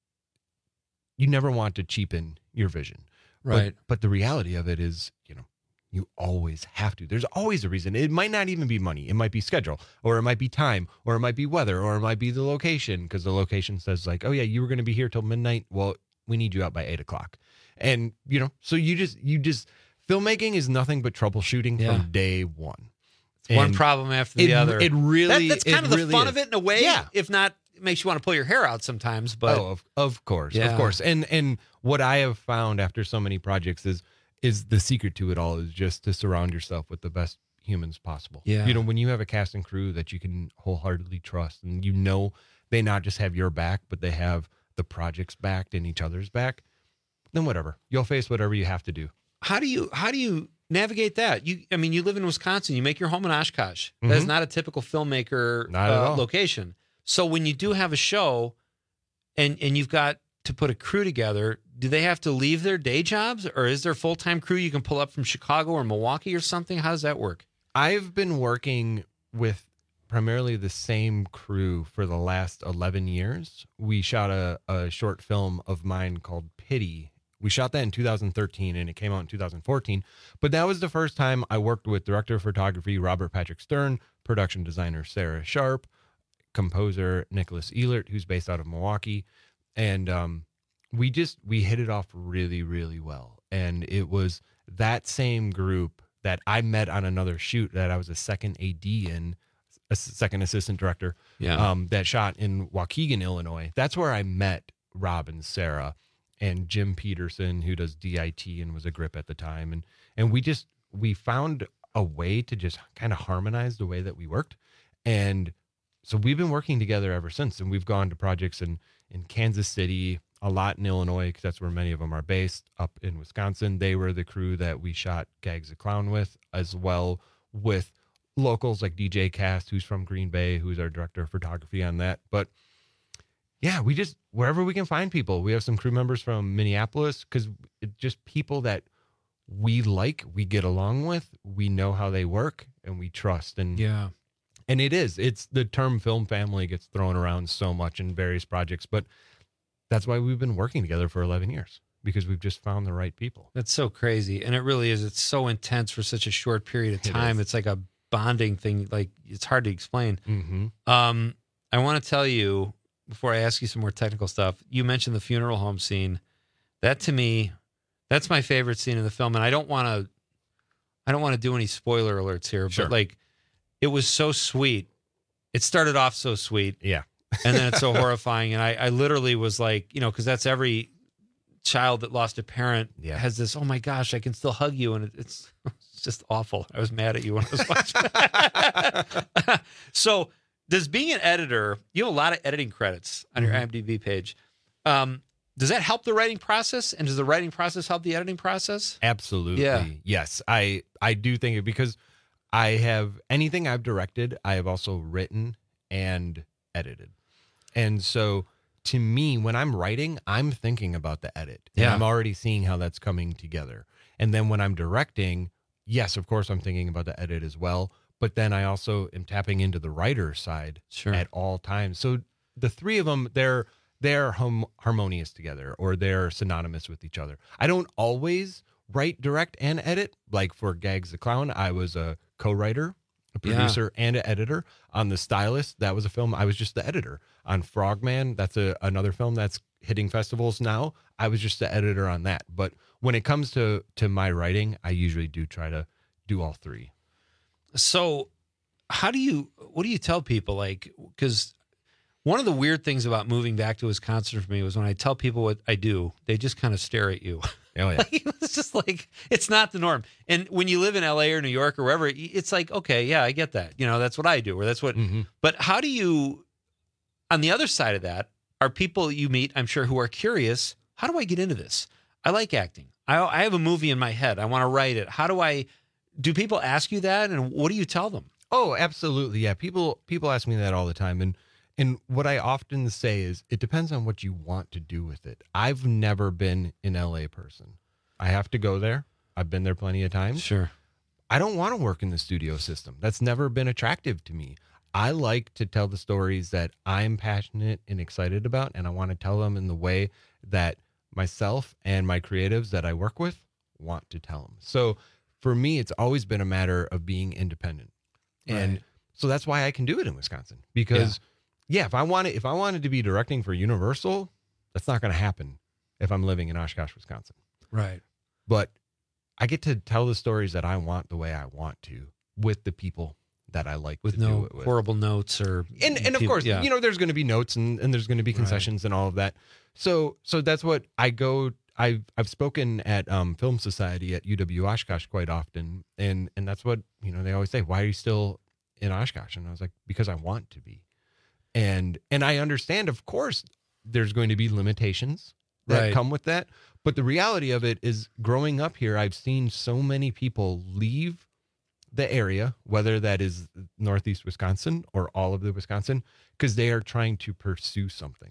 you never want to cheapen your vision. But- Right. But, the reality of it is, you know, you always have to. There's always a reason. It might not even be money. It might be schedule, or it might be time, or it might be weather, or it might be the location, because the location says like, oh yeah, you were going to be here till midnight. Well, we need you out by eight o'clock. And, you know, so you just, you just, filmmaking is nothing but troubleshooting Yeah. from day one. One And problem after it- the other. It really, That- that's kind it of the really fun is. of it in a way. Yeah. If not, it makes you want to pull your hair out sometimes. But oh, of, of course, Yeah. of course. And and what I have found after so many projects is is the secret to it all is just to surround yourself with the best humans possible. Yeah. You know, when you have a cast and crew that you can wholeheartedly trust, and you know they not just have your back, but they have the project's back and each other's back, then whatever. You'll face whatever you have to do. how do you how do you navigate that? You, I mean, you live in Wisconsin. You make your home in Oshkosh. That is Mhm. not a typical filmmaker Not at uh, all. location. So when you do have a show, and and you've got to put a crew together, do they have to leave their day jobs, or is there full time crew you can pull up from Chicago or Milwaukee or something? How does that work? I've been working with primarily the same crew for the last eleven years. We shot a, a short film of mine called Pity. We shot that in two thousand thirteen, and it came out in two thousand fourteen. But that was the first time I worked with director of photography Robert Patrick Stern, production designer Sarah Sharp, composer Nicholas Ehlert, who's based out of Milwaukee. And um, we just, we hit it off really, really well. And it was that same group that I met on another shoot that I was a second A D in, a second assistant director, Yeah. um, that shot in Waukegan, Illinois. That's where I met Rob and Sarah and Jim Peterson, who does D I T and was a grip at the time. And, and we just, we found a way to just kind of harmonize the way that we worked. And so we've been working together ever since. And we've gone to projects in, in Kansas City, a lot in Illinois, because that's where many of them are based. Up in Wisconsin, they were the crew that we shot Gags a Clown with, as well with locals like D J Cast, who's from Green Bay, who's our director of photography on that. But yeah, we just, wherever we can find people. We have some crew members from Minneapolis, because it's just people that we like, we get along with, we know how they work, and we trust. And Yeah. and it is, it's the term film family gets thrown around so much in various projects, but that's why we've been working together for eleven years. because we've just found the right people. That's so crazy. And it really is. It's so intense for such a short period of time. It it's like a bonding thing. Like, it's hard to explain. Mm-hmm. Um, I want to tell you, before I ask you some more technical stuff, you mentioned the funeral home scene. That, to me, that's my favorite scene in the film. And I don't want to, I don't want to do any spoiler alerts here, Sure. but like, it was so sweet. It started off so sweet. Yeah. And then it's so horrifying. And I, I literally was like, you know, because that's every child that lost a parent Yeah. has this, oh my gosh, I can still hug you. And it, it's, it's just awful. I was mad at you when I was watching. So does being an editor, you have a lot of editing credits on your Mhm. IMDb page. Um, does that help the writing process? And does the writing process help the editing process? Absolutely. Yeah. Yes. I, I do think it because I have anything I've directed, I have also written and edited. And so to me, when I'm writing, I'm thinking about the edit. And Yeah. I'm already seeing how that's coming together. And then when I'm directing, yes, of course, I'm thinking about the edit as well. But then I also am tapping into the writer's side Sure. at all times. So the three of them, they're they're hum- harmonious together, or they're synonymous with each other. I don't always write, direct, and edit. Like for Gags the Clown, I was a co-writer, a Yeah. producer, and an editor. On The Stylist, that was a film, I was just the editor. On Frogman, that's a, another film that's hitting festivals now. I was just the editor on that. But when it comes to to my writing, I usually do try to do all three. So how do you, what do you tell people? Like, because one of the weird things about moving back to Wisconsin for me was when I tell people what I do, they just kind of stare at you. Oh, yeah. Like, it's just like, it's not the norm. And when you live in L A or New York or wherever, it's like, okay, yeah, I get that. You know, that's what I do, or that's what, Mhm. but how do you, on the other side of that, are people you meet, I'm sure, who are curious, how do I get into this? I like acting. I, I have a movie in my head. I want to write it. How do I, do people ask you that? And what do you tell them? Oh, absolutely. Yeah. People people ask me that all the time. And and what I often say is it depends on what you want to do with it. I've never been an L A person. I have to go there. I've been there plenty of times. Sure. I don't want to work in the studio system. That's never been attractive to me. I like to tell the stories that I'm passionate and excited about, and I want to tell them in the way that myself and my creatives that I work with want to tell them. So for me, it's always been a matter of being independent. And Right. so that's why I can do it in Wisconsin, because yeah, if I wanted, if I wanted to be directing for Universal, that's not going to happen if I'm living in Oshkosh, Wisconsin. Right. But I get to tell the stories that I want the way I want to with the people that I like With to no do it with. horrible notes or, And and of people- course, yeah. you know, there's going to be notes and, and there's going to be concessions and all of that. So so that's what I go. I've I've spoken at um, Film Society at U W Oshkosh quite often, and and that's what, you know, they always say. Why are you still in Oshkosh? And I was like, because I want to be, and and I understand, of course, there's going to be limitations that Right. come with that. But the reality of it is, growing up here, I've seen so many people leave the area, whether that is Northeast Wisconsin or all of the Wisconsin, because they are trying to pursue something.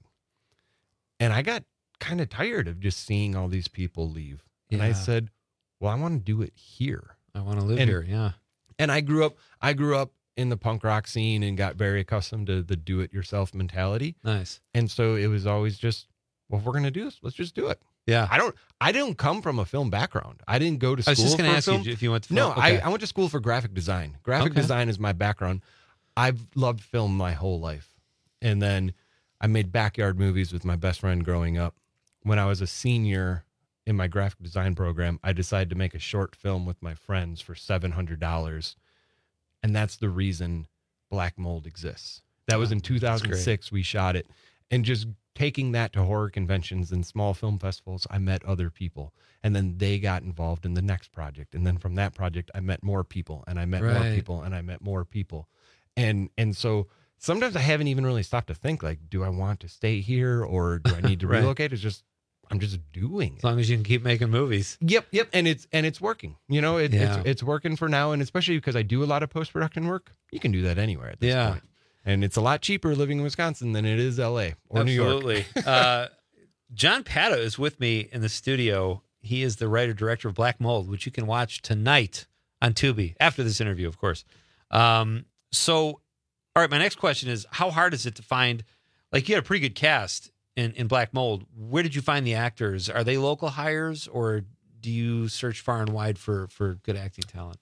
And I got kind of tired of just seeing all these people leave. And I Yeah. said, well, I want to do it here. I want to live And- here. Yeah. And I grew up, I grew up in the punk rock scene and got very accustomed to the do it yourself mentality. Nice. And so it was always just, well, if we're going to do this, let's just do it. Yeah. I don't, I didn't come from a film background. I didn't go to I school. was just going to for ask film. you if you went to No, film. Okay. I, I went to school for graphic design. Graphic Okay. design is my background. I've loved film my whole life. And then I made backyard movies with my best friend growing up. When I was a senior in my graphic design program, I decided to make a short film with my friends for seven hundred dollars. And that's the reason Black Mold exists. That was in two thousand six. We shot it. And just taking that to horror conventions and small film festivals, I met other people. And then they got involved in the next project. And then from that project, I met more people and I met more Right. people and I met more people. And and so sometimes I haven't even really stopped to think, like, do I want to stay here or do I need to Right. relocate? It's just, I'm just doing As it. long as you can keep making movies. Yep, yep. And it's and it's working. You know, it, Yeah. it's it's working for now. And especially because I do a lot of post-production work, you can do that anywhere at this Yeah. point. And it's a lot cheaper living in Wisconsin than it is L A or New York. Absolutely. uh, John Pata is with me in the studio. He is the writer-director of Black Mold, which you can watch tonight on Tubi, after this interview, of course. Um, so, all right, my next question is, how hard is it to find, like, you had a pretty good cast. in, in Black Mold, where did you find the actors? Are they local hires, or do you search far and wide for, for good acting talent?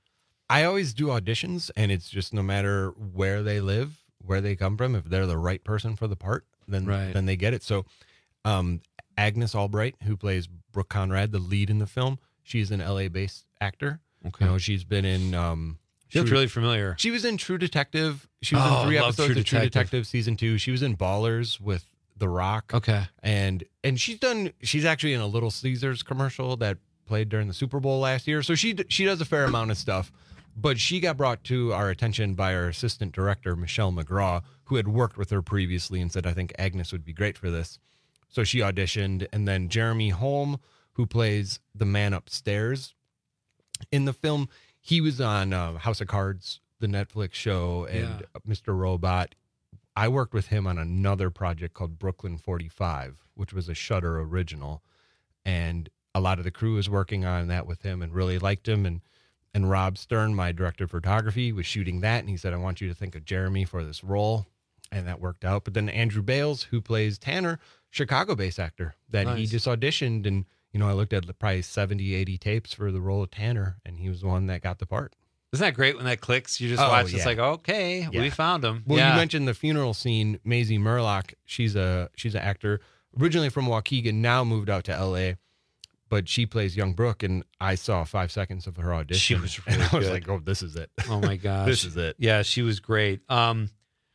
I always do auditions, and it's just no matter where they live, where they come from, if they're the right person for the part, then Right. then they get it. So um, Agnes Albright, who plays Brooke Conrad, the lead in the film, she's an L A-based actor. Okay. You know, she's been in... Um, She looks was- really familiar. She was in True Detective. She was Oh, in three I love episodes True of True Detective. Detective season two. She was in Ballers with The Rock. Okay. And and she's done. She's actually in a Little Caesars commercial that played during the Super Bowl last year. So she d- she does a fair amount of stuff. But she got brought to our attention by our assistant director, Michelle McGraw, who had worked with her previously and said, I think Agnes would be great for this. So she auditioned. And then Jeremy Holm, who plays the man upstairs in the film, he was on uh, House of Cards, the Netflix show, and Yeah. Mister Robot. I worked with him on another project called Brooklyn forty-five, which was a Shudder original. And a lot of the crew was working on that with him and really liked him. And and Rob Stern, my director of photography, was shooting that. And he said, I want you to think of Jeremy for this role. And that worked out. But then Andrew Bales, who plays Tanner, Chicago-based actor, that he Nice. just auditioned. And, you know, I looked at probably seventy, eighty tapes for the role of Tanner, and he was the one that got the part. Isn't that great when that clicks? You just Oh, watch. yeah. It's like, okay, Yeah. we found him. Well, yeah. you mentioned the funeral scene. Maisie Murlock, she's a she's an actor originally from Waukegan, now moved out to L A, but she plays young Brooke, and I saw five seconds of her audition. She was and really I was good. like, oh, this is it. Oh my gosh, This is it. Yeah, she was great. Um,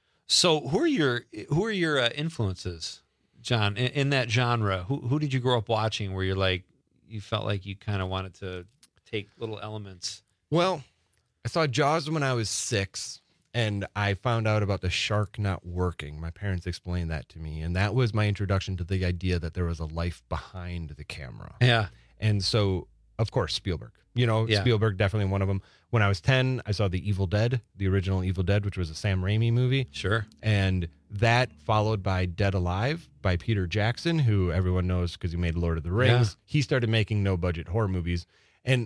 so who are your who are your uh, influences, John, in, in that genre? Who who did you grow up watching where you're like you felt like you kind of wanted to take little elements? Well, I saw Jaws when I was six, and I found out about the shark not working. My parents explained that to me, and that was my introduction to the idea that there was a life behind the camera. Yeah. And so, of course, Spielberg. You know, Yeah. Spielberg, definitely one of them. When I was ten, I saw The Evil Dead, the original Evil Dead, which was a Sam Raimi movie. Sure. And that followed by Dead Alive by Peter Jackson, who everyone knows because he made Lord of the Rings. Yeah. He started making no-budget horror movies. And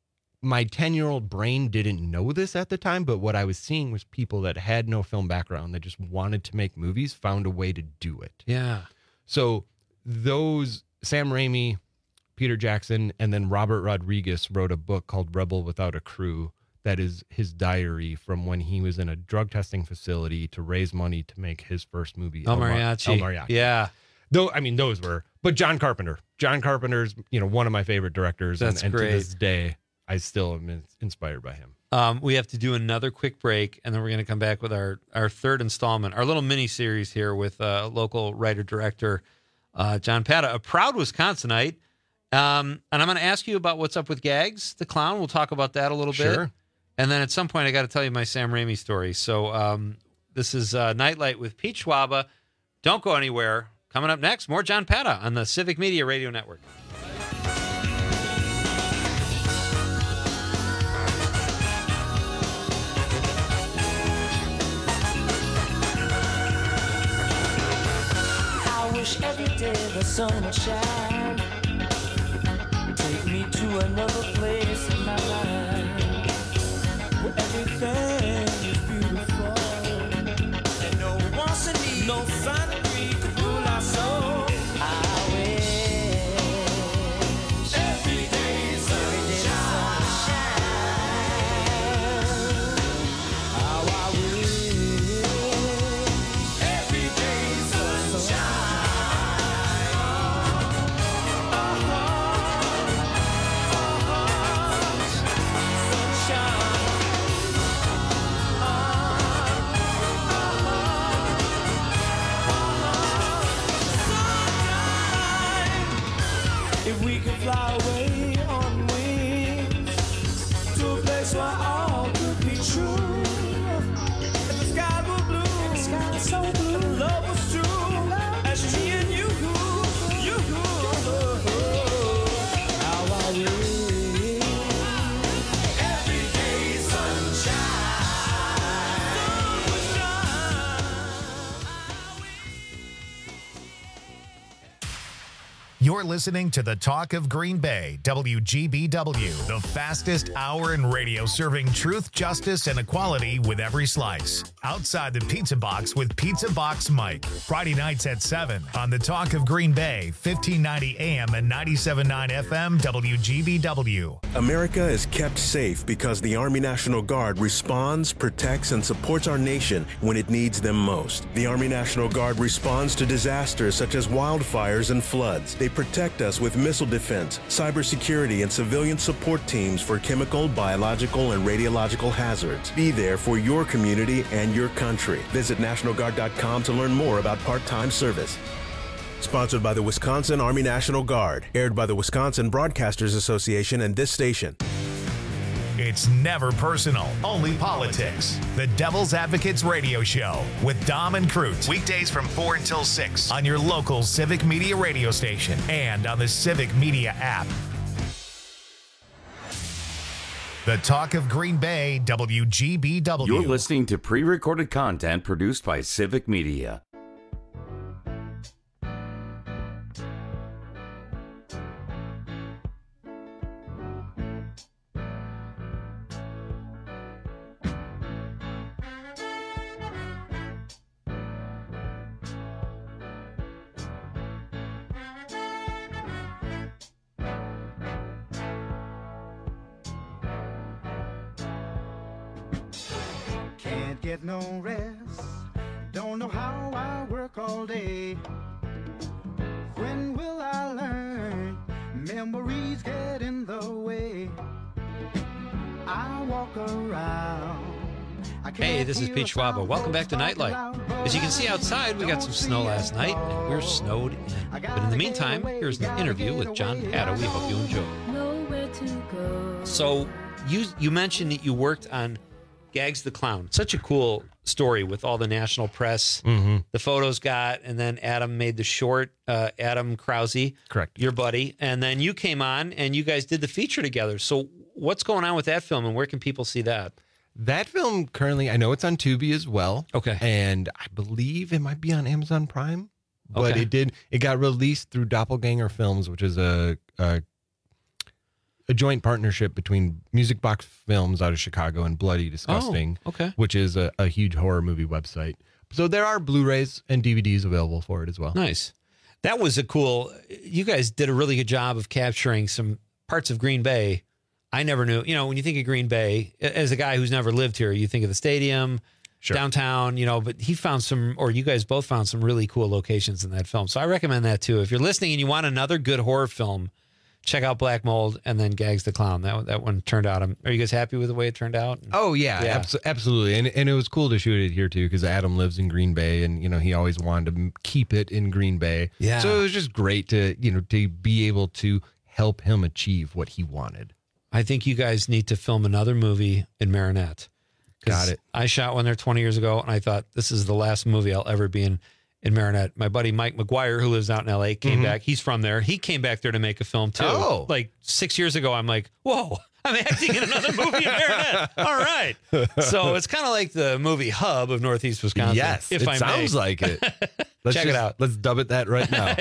my ten-year-old brain didn't know this at the time, but what I was seeing was people that had no film background that just wanted to make movies found a way to do it. Yeah. So those, Sam Raimi, Peter Jackson, and then Robert Rodriguez wrote a book called Rebel Without a Crew that is his diary from when he was in a drug testing facility to raise money to make his first movie, El Mar- Mariachi. El Mariachi. Yeah. Though, I mean, those were, but John Carpenter. John Carpenter's, you know, one of my favorite directors. That's and, and great. to this day, I still am in- inspired by him. Um, we have to do another quick break, and then we're going to come back with our, our third installment, our little mini series here with uh, local writer director uh, John Pata, a proud Wisconsinite. Um, and I'm going to ask you about what's up with Gags the Clown. We'll talk about that a little bit. Sure. And then at some point, I got to tell you my Sam Raimi story. So um, this is uh, Nightlight with Pete Schwaba. Don't go anywhere. Coming up next, more John Pata on the Civic Media Radio Network. I wish every day the sun would shine. Take me to another place in my life where everything is beautiful and no wants and needs, no sun can rule our soul. I wish every day sunshine. How I wish every day if we could fly away on wings to a place where all could be true. If the sky were blue, the sky so blue, and love was true, as me and you, you, how I wish every day sunshine. You're You're listening to the Talk of Green Bay, W G B W, the fastest hour in radio serving truth, justice, and equality with every slice. Outside the Pizza Box with Pizza Box Mike. Friday nights at seven on the Talk of Green Bay, fifteen ninety A M and ninety-seven point nine F M, W G B W. America is kept safe because the Army National Guard responds, protects, and supports our nation when it needs them most. The Army National Guard responds to disasters such as wildfires and floods. They protect us with missile defense, cybersecurity, and civilian support teams for chemical, biological, and radiological hazards. Be there for your community and your country. Visit National Guard dot com to learn more about part-time service. Sponsored by the Wisconsin Army National Guard. Aired by the Wisconsin Broadcasters Association and this station. It's never personal, only politics. The Devil's Advocates Radio Show with Dom and Crute. Weekdays from four until six on your local Civic Media radio station and on the Civic Media app. The Talk of Green Bay, W G B W. You're listening to pre-recorded content produced by Civic Media. Get no rest, don't know how I work all day. When will I learn? Memories get in the way. I walk around. Hey, this is Pete Schwab. Welcome back to Nightlight. As you can see outside, we got some snow last night, and we're snowed in. But in the meantime, here's an interview with John Hatta. We hope you enjoy. Nowhere to go. So you you mentioned that you worked on Gags the Clown. Such a cool story with all the national press, mm-hmm. the photos got, and then Adam made the short, uh, Adam Krause. Correct. Your buddy. And then you came on and you guys did the feature together. So what's going on with that film and where can people see that? That film currently, I know it's on Tubi as well. Okay. And I believe it might be on Amazon Prime. But Okay. it did, it got released through Doppelganger Films, which is a, a a joint partnership between Music Box Films out of Chicago and Bloody Disgusting, Oh, okay. which is a, a huge horror movie website. So there are Blu-rays and D V Ds available for it as well. Nice. That was a cool, you guys did a really good job of capturing some parts of Green Bay. I never knew, you know, when you think of Green Bay, as a guy who's never lived here, you think of the stadium, Sure. downtown, you know, but he found some, or you guys both found some really cool locations in that film. So I recommend that too. If you're listening and you want another good horror film, check out Black Mold and then Gags the Clown. That that one turned out. Are you guys happy with the way it turned out? Oh yeah, Yeah. abso- absolutely. And and it was cool to shoot it here too, because Adam lives in Green Bay, and you know he always wanted to m- keep it in Green Bay. Yeah. So it was just great to you know to be able to help him achieve what he wanted. I think you guys need to film another movie in Marinette. 'Cause Got it. I shot one there twenty years ago, and I thought this is the last movie I'll ever be in in Marinette. My buddy Mike McGuire, who lives out in L A, came Mhm. back. He's from there. He came back there to make a film too. Oh. Like six years ago, I'm like, whoa, I'm acting in another movie in Marinette. All right. So it's kind of like the movie hub of Northeast Wisconsin. Yes, if it I sounds may. like it. Let's Check it just- out. Let's dub it that right now.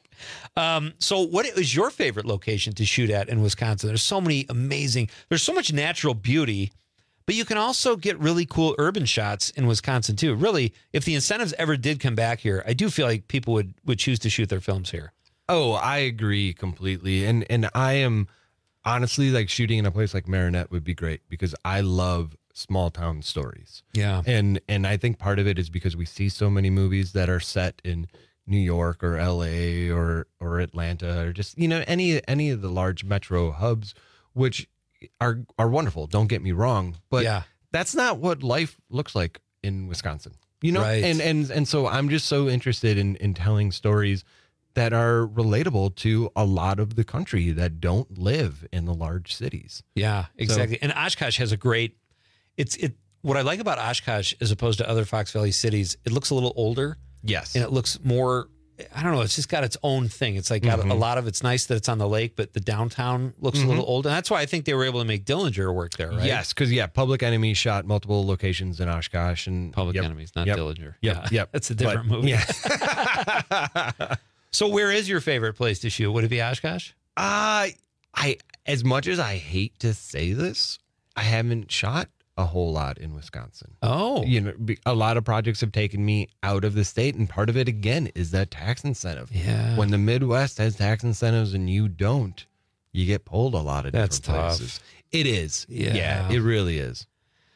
Um, so what is your favorite location to shoot at in Wisconsin? There's so many amazing, there's so much natural beauty, but you can also get really cool urban shots in Wisconsin too. Really, if the incentives ever did come back here, I do feel like people would, would choose to shoot their films here. Oh, I agree completely. And and I am honestly like shooting in a place like Marinette would be great because I love small town stories. Yeah. And and I think part of it is because we see so many movies that are set in New York or L A or or Atlanta or just, you know, any any of the large metro hubs, which are are wonderful. Don't get me wrong, but Yeah. that's not what life looks like in Wisconsin. You know, Right. and and and so I'm just so interested in in telling stories that are relatable to a lot of the country that don't live in the large cities. Yeah, exactly. And Oshkosh has a great, it's it. What I like about Oshkosh as opposed to other Fox Valley cities, it looks a little older. Yes. And it looks more, I don't know, it's just got its own thing. It's like got Mhm. a lot of, it's nice that it's on the lake, but the downtown looks Mhm. a little old. And that's why I think they were able to make Dillinger work there, right? Yes, because yeah, Public Enemy shot multiple locations in Oshkosh and Public yep, Enemies, not yep, Dillinger. Yep, Yeah. yep. That's a different But, movie. Yeah. So where is your favorite place to shoot? Would it be Oshkosh? Uh, I, as much as I hate to say this, I haven't shot a whole lot in Wisconsin. Oh. You know, be- a lot of projects have taken me out of the state, and part of it, again, is that tax incentive. Yeah. When the Midwest has tax incentives and you don't, you get pulled a lot of That's different tough. places. It is. Yeah. Yeah, it really is.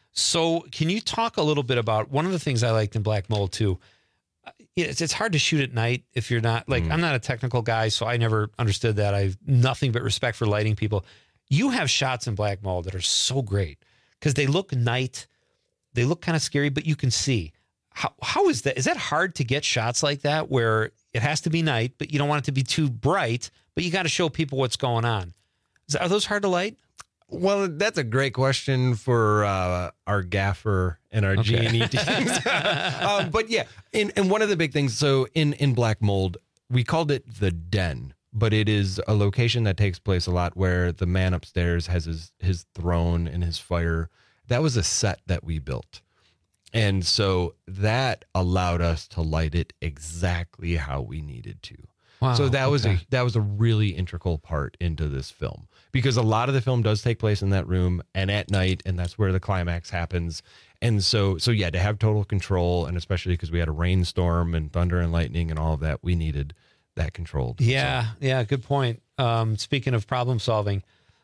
So can you talk a little bit about one of the things I liked in Black Mold too? uh, It's, it's hard to shoot at night if you're not like, Mm. I'm not a technical guy, so I never understood that. I have nothing but respect for lighting people. You have shots in Black Mold that are so great because they look night. They look kind of scary, but you can see. How How is that? Is that hard to get shots like that where it has to be night, but you don't want it to be too bright, but you got to show people what's going on? Is, are those hard to light? Well, that's a great question for uh, our gaffer and our Okay. G and E teams. um, but yeah, and, and one of the big things, so in, in Black Mold, we called it the Den, but it is a location that takes place a lot where the man upstairs has his, his throne and his fire. That was a set that we built. And so that allowed us to light it exactly how we needed to. Wow, so that was a okay. that was a really integral part into this film because a lot of the film does take place in that room and at night, and that's where the climax happens. And so so yeah, to have total control, and especially because we had a rainstorm and thunder and lightning and all of that, we needed that controlled. Yeah, yeah, good point. Um, speaking of problem solving,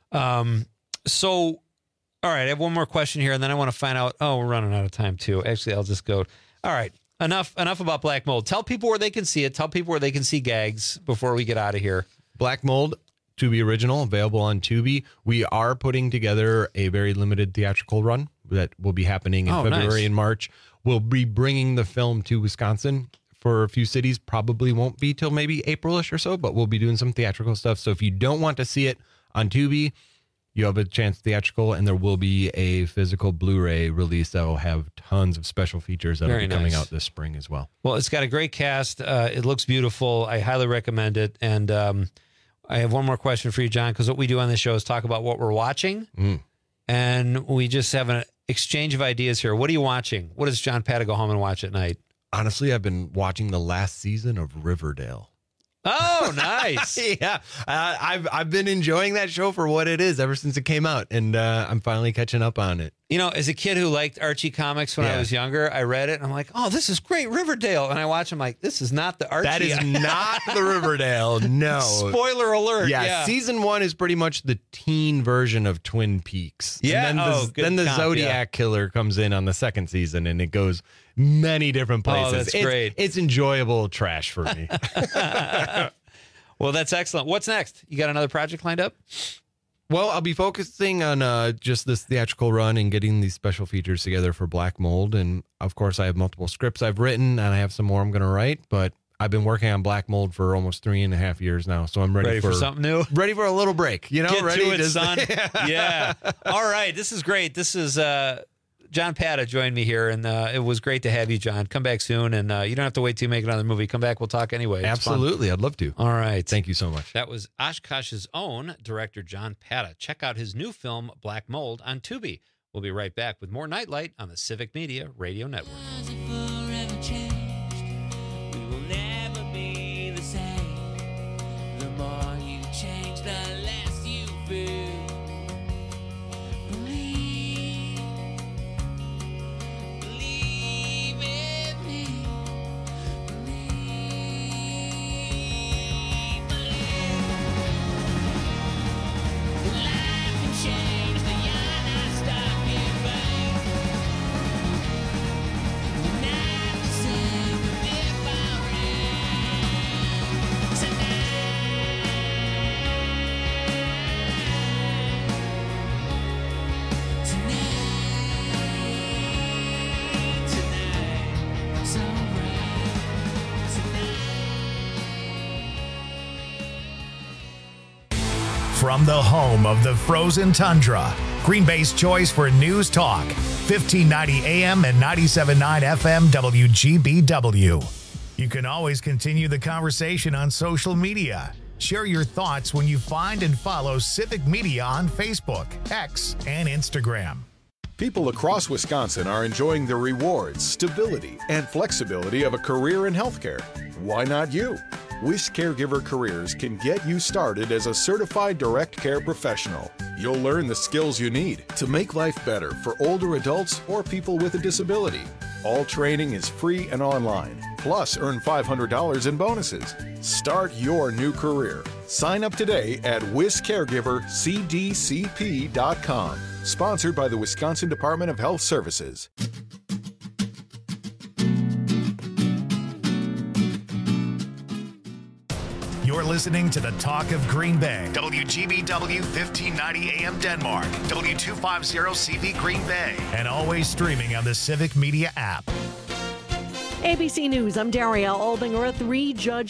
um, so all right, I have one more question here, and then I want to find out. Oh, we're running out of time too. Actually, I'll just go. All right, enough enough about Black Mold. Tell people where they can see it. Tell people where they can see Gags before we get out of here. Black Mold, Tubi Original, available on Tubi. We are putting together a very limited theatrical run that will be happening in Oh, February nice. and March. We'll be bringing the film to Wisconsin for a few cities. Probably won't be till maybe April-ish or so, but we'll be doing some theatrical stuff. So if you don't want to see it on Tubi, you have a chance theatrical, and there will be a physical Blu-ray release that will have tons of special features that will Very be coming nice. out this spring as well. Well, it's got a great cast. Uh, it looks beautiful. I highly recommend it. And um, I have one more question for you, John, because what we do on this show is talk about what we're watching. Mm. And we just have an exchange of ideas here. What are you watching? What does John Pata go home and watch at night? Honestly, I've been watching the last season of Riverdale. Oh, nice. Yeah, uh, I've I've been enjoying that show for what it is ever since it came out, and uh, I'm finally catching up on it. You know, as a kid who liked Archie comics when I Yeah. was younger, I read it and I'm like, oh, this is great, Riverdale. And I watch them like, this is not the Archie. That is not the Riverdale. No. Spoiler alert. Yeah, Yeah. season one is pretty much the teen version of Twin Peaks. Yeah, And then the, oh, good then the comp, Zodiac killer comes in on the second season, and it goes many different Oh, places. that's it's, great. It's enjoyable trash for me. Well, that's excellent. What's next? You got another project lined up? Well, I'll be focusing on uh, just this theatrical run and getting these special features together for Black Mold. And of course, I have multiple scripts I've written, and I have some more I'm going to write. But I've been working on Black Mold for almost three and a half years now, so I'm ready, Ready for something new? Ready for a little break. You know, Get ready to it, to- son. Yeah. All right. This is great. This is uh, John Pata joined me here, and uh, it was great to have you, John. Come back soon, and uh, you don't have to wait till you make another movie. Come back. We'll talk anyway. It's fun. Absolutely, I'd love to. All right. Thank you so much. That was Oshkosh's own director, John Pata. Check out his new film, Black Mold, on Tubi. We'll be right back with more Nightlight on the Civic Media Radio Network. Forever changed. We will never be the same. The more you change, the less you feel. Believe, believe in me. Believe, believe. Life can change, the you're not stuck in vain. Not the same, different tonight. Tonight, so bright. From the home of the frozen tundra, Green Bay's choice for news talk, fifteen ninety A M and ninety-seven point nine F M W G B W. You can always continue the conversation on social media. Share your thoughts when you find and follow Civic Media on Facebook, X, and Instagram. People across Wisconsin are enjoying the rewards, stability, and flexibility of a career in healthcare. Why not you? WIS Caregiver Careers can get you started as a certified direct care professional. You'll learn the skills you need to make life better for older adults or people with a disability. All training is free and online. Plus, earn five hundred dollars in bonuses. Start your new career. Sign up today at wis caregiver c d c p dot com. Sponsored by the Wisconsin Department of Health Services. You're listening to the Talk of Green Bay. W G B W fifteen ninety A M Denmark. W two fifty C B Green Bay. And always streaming on the Civic Media app. A B C News, I'm Daria Albinger. A three-judge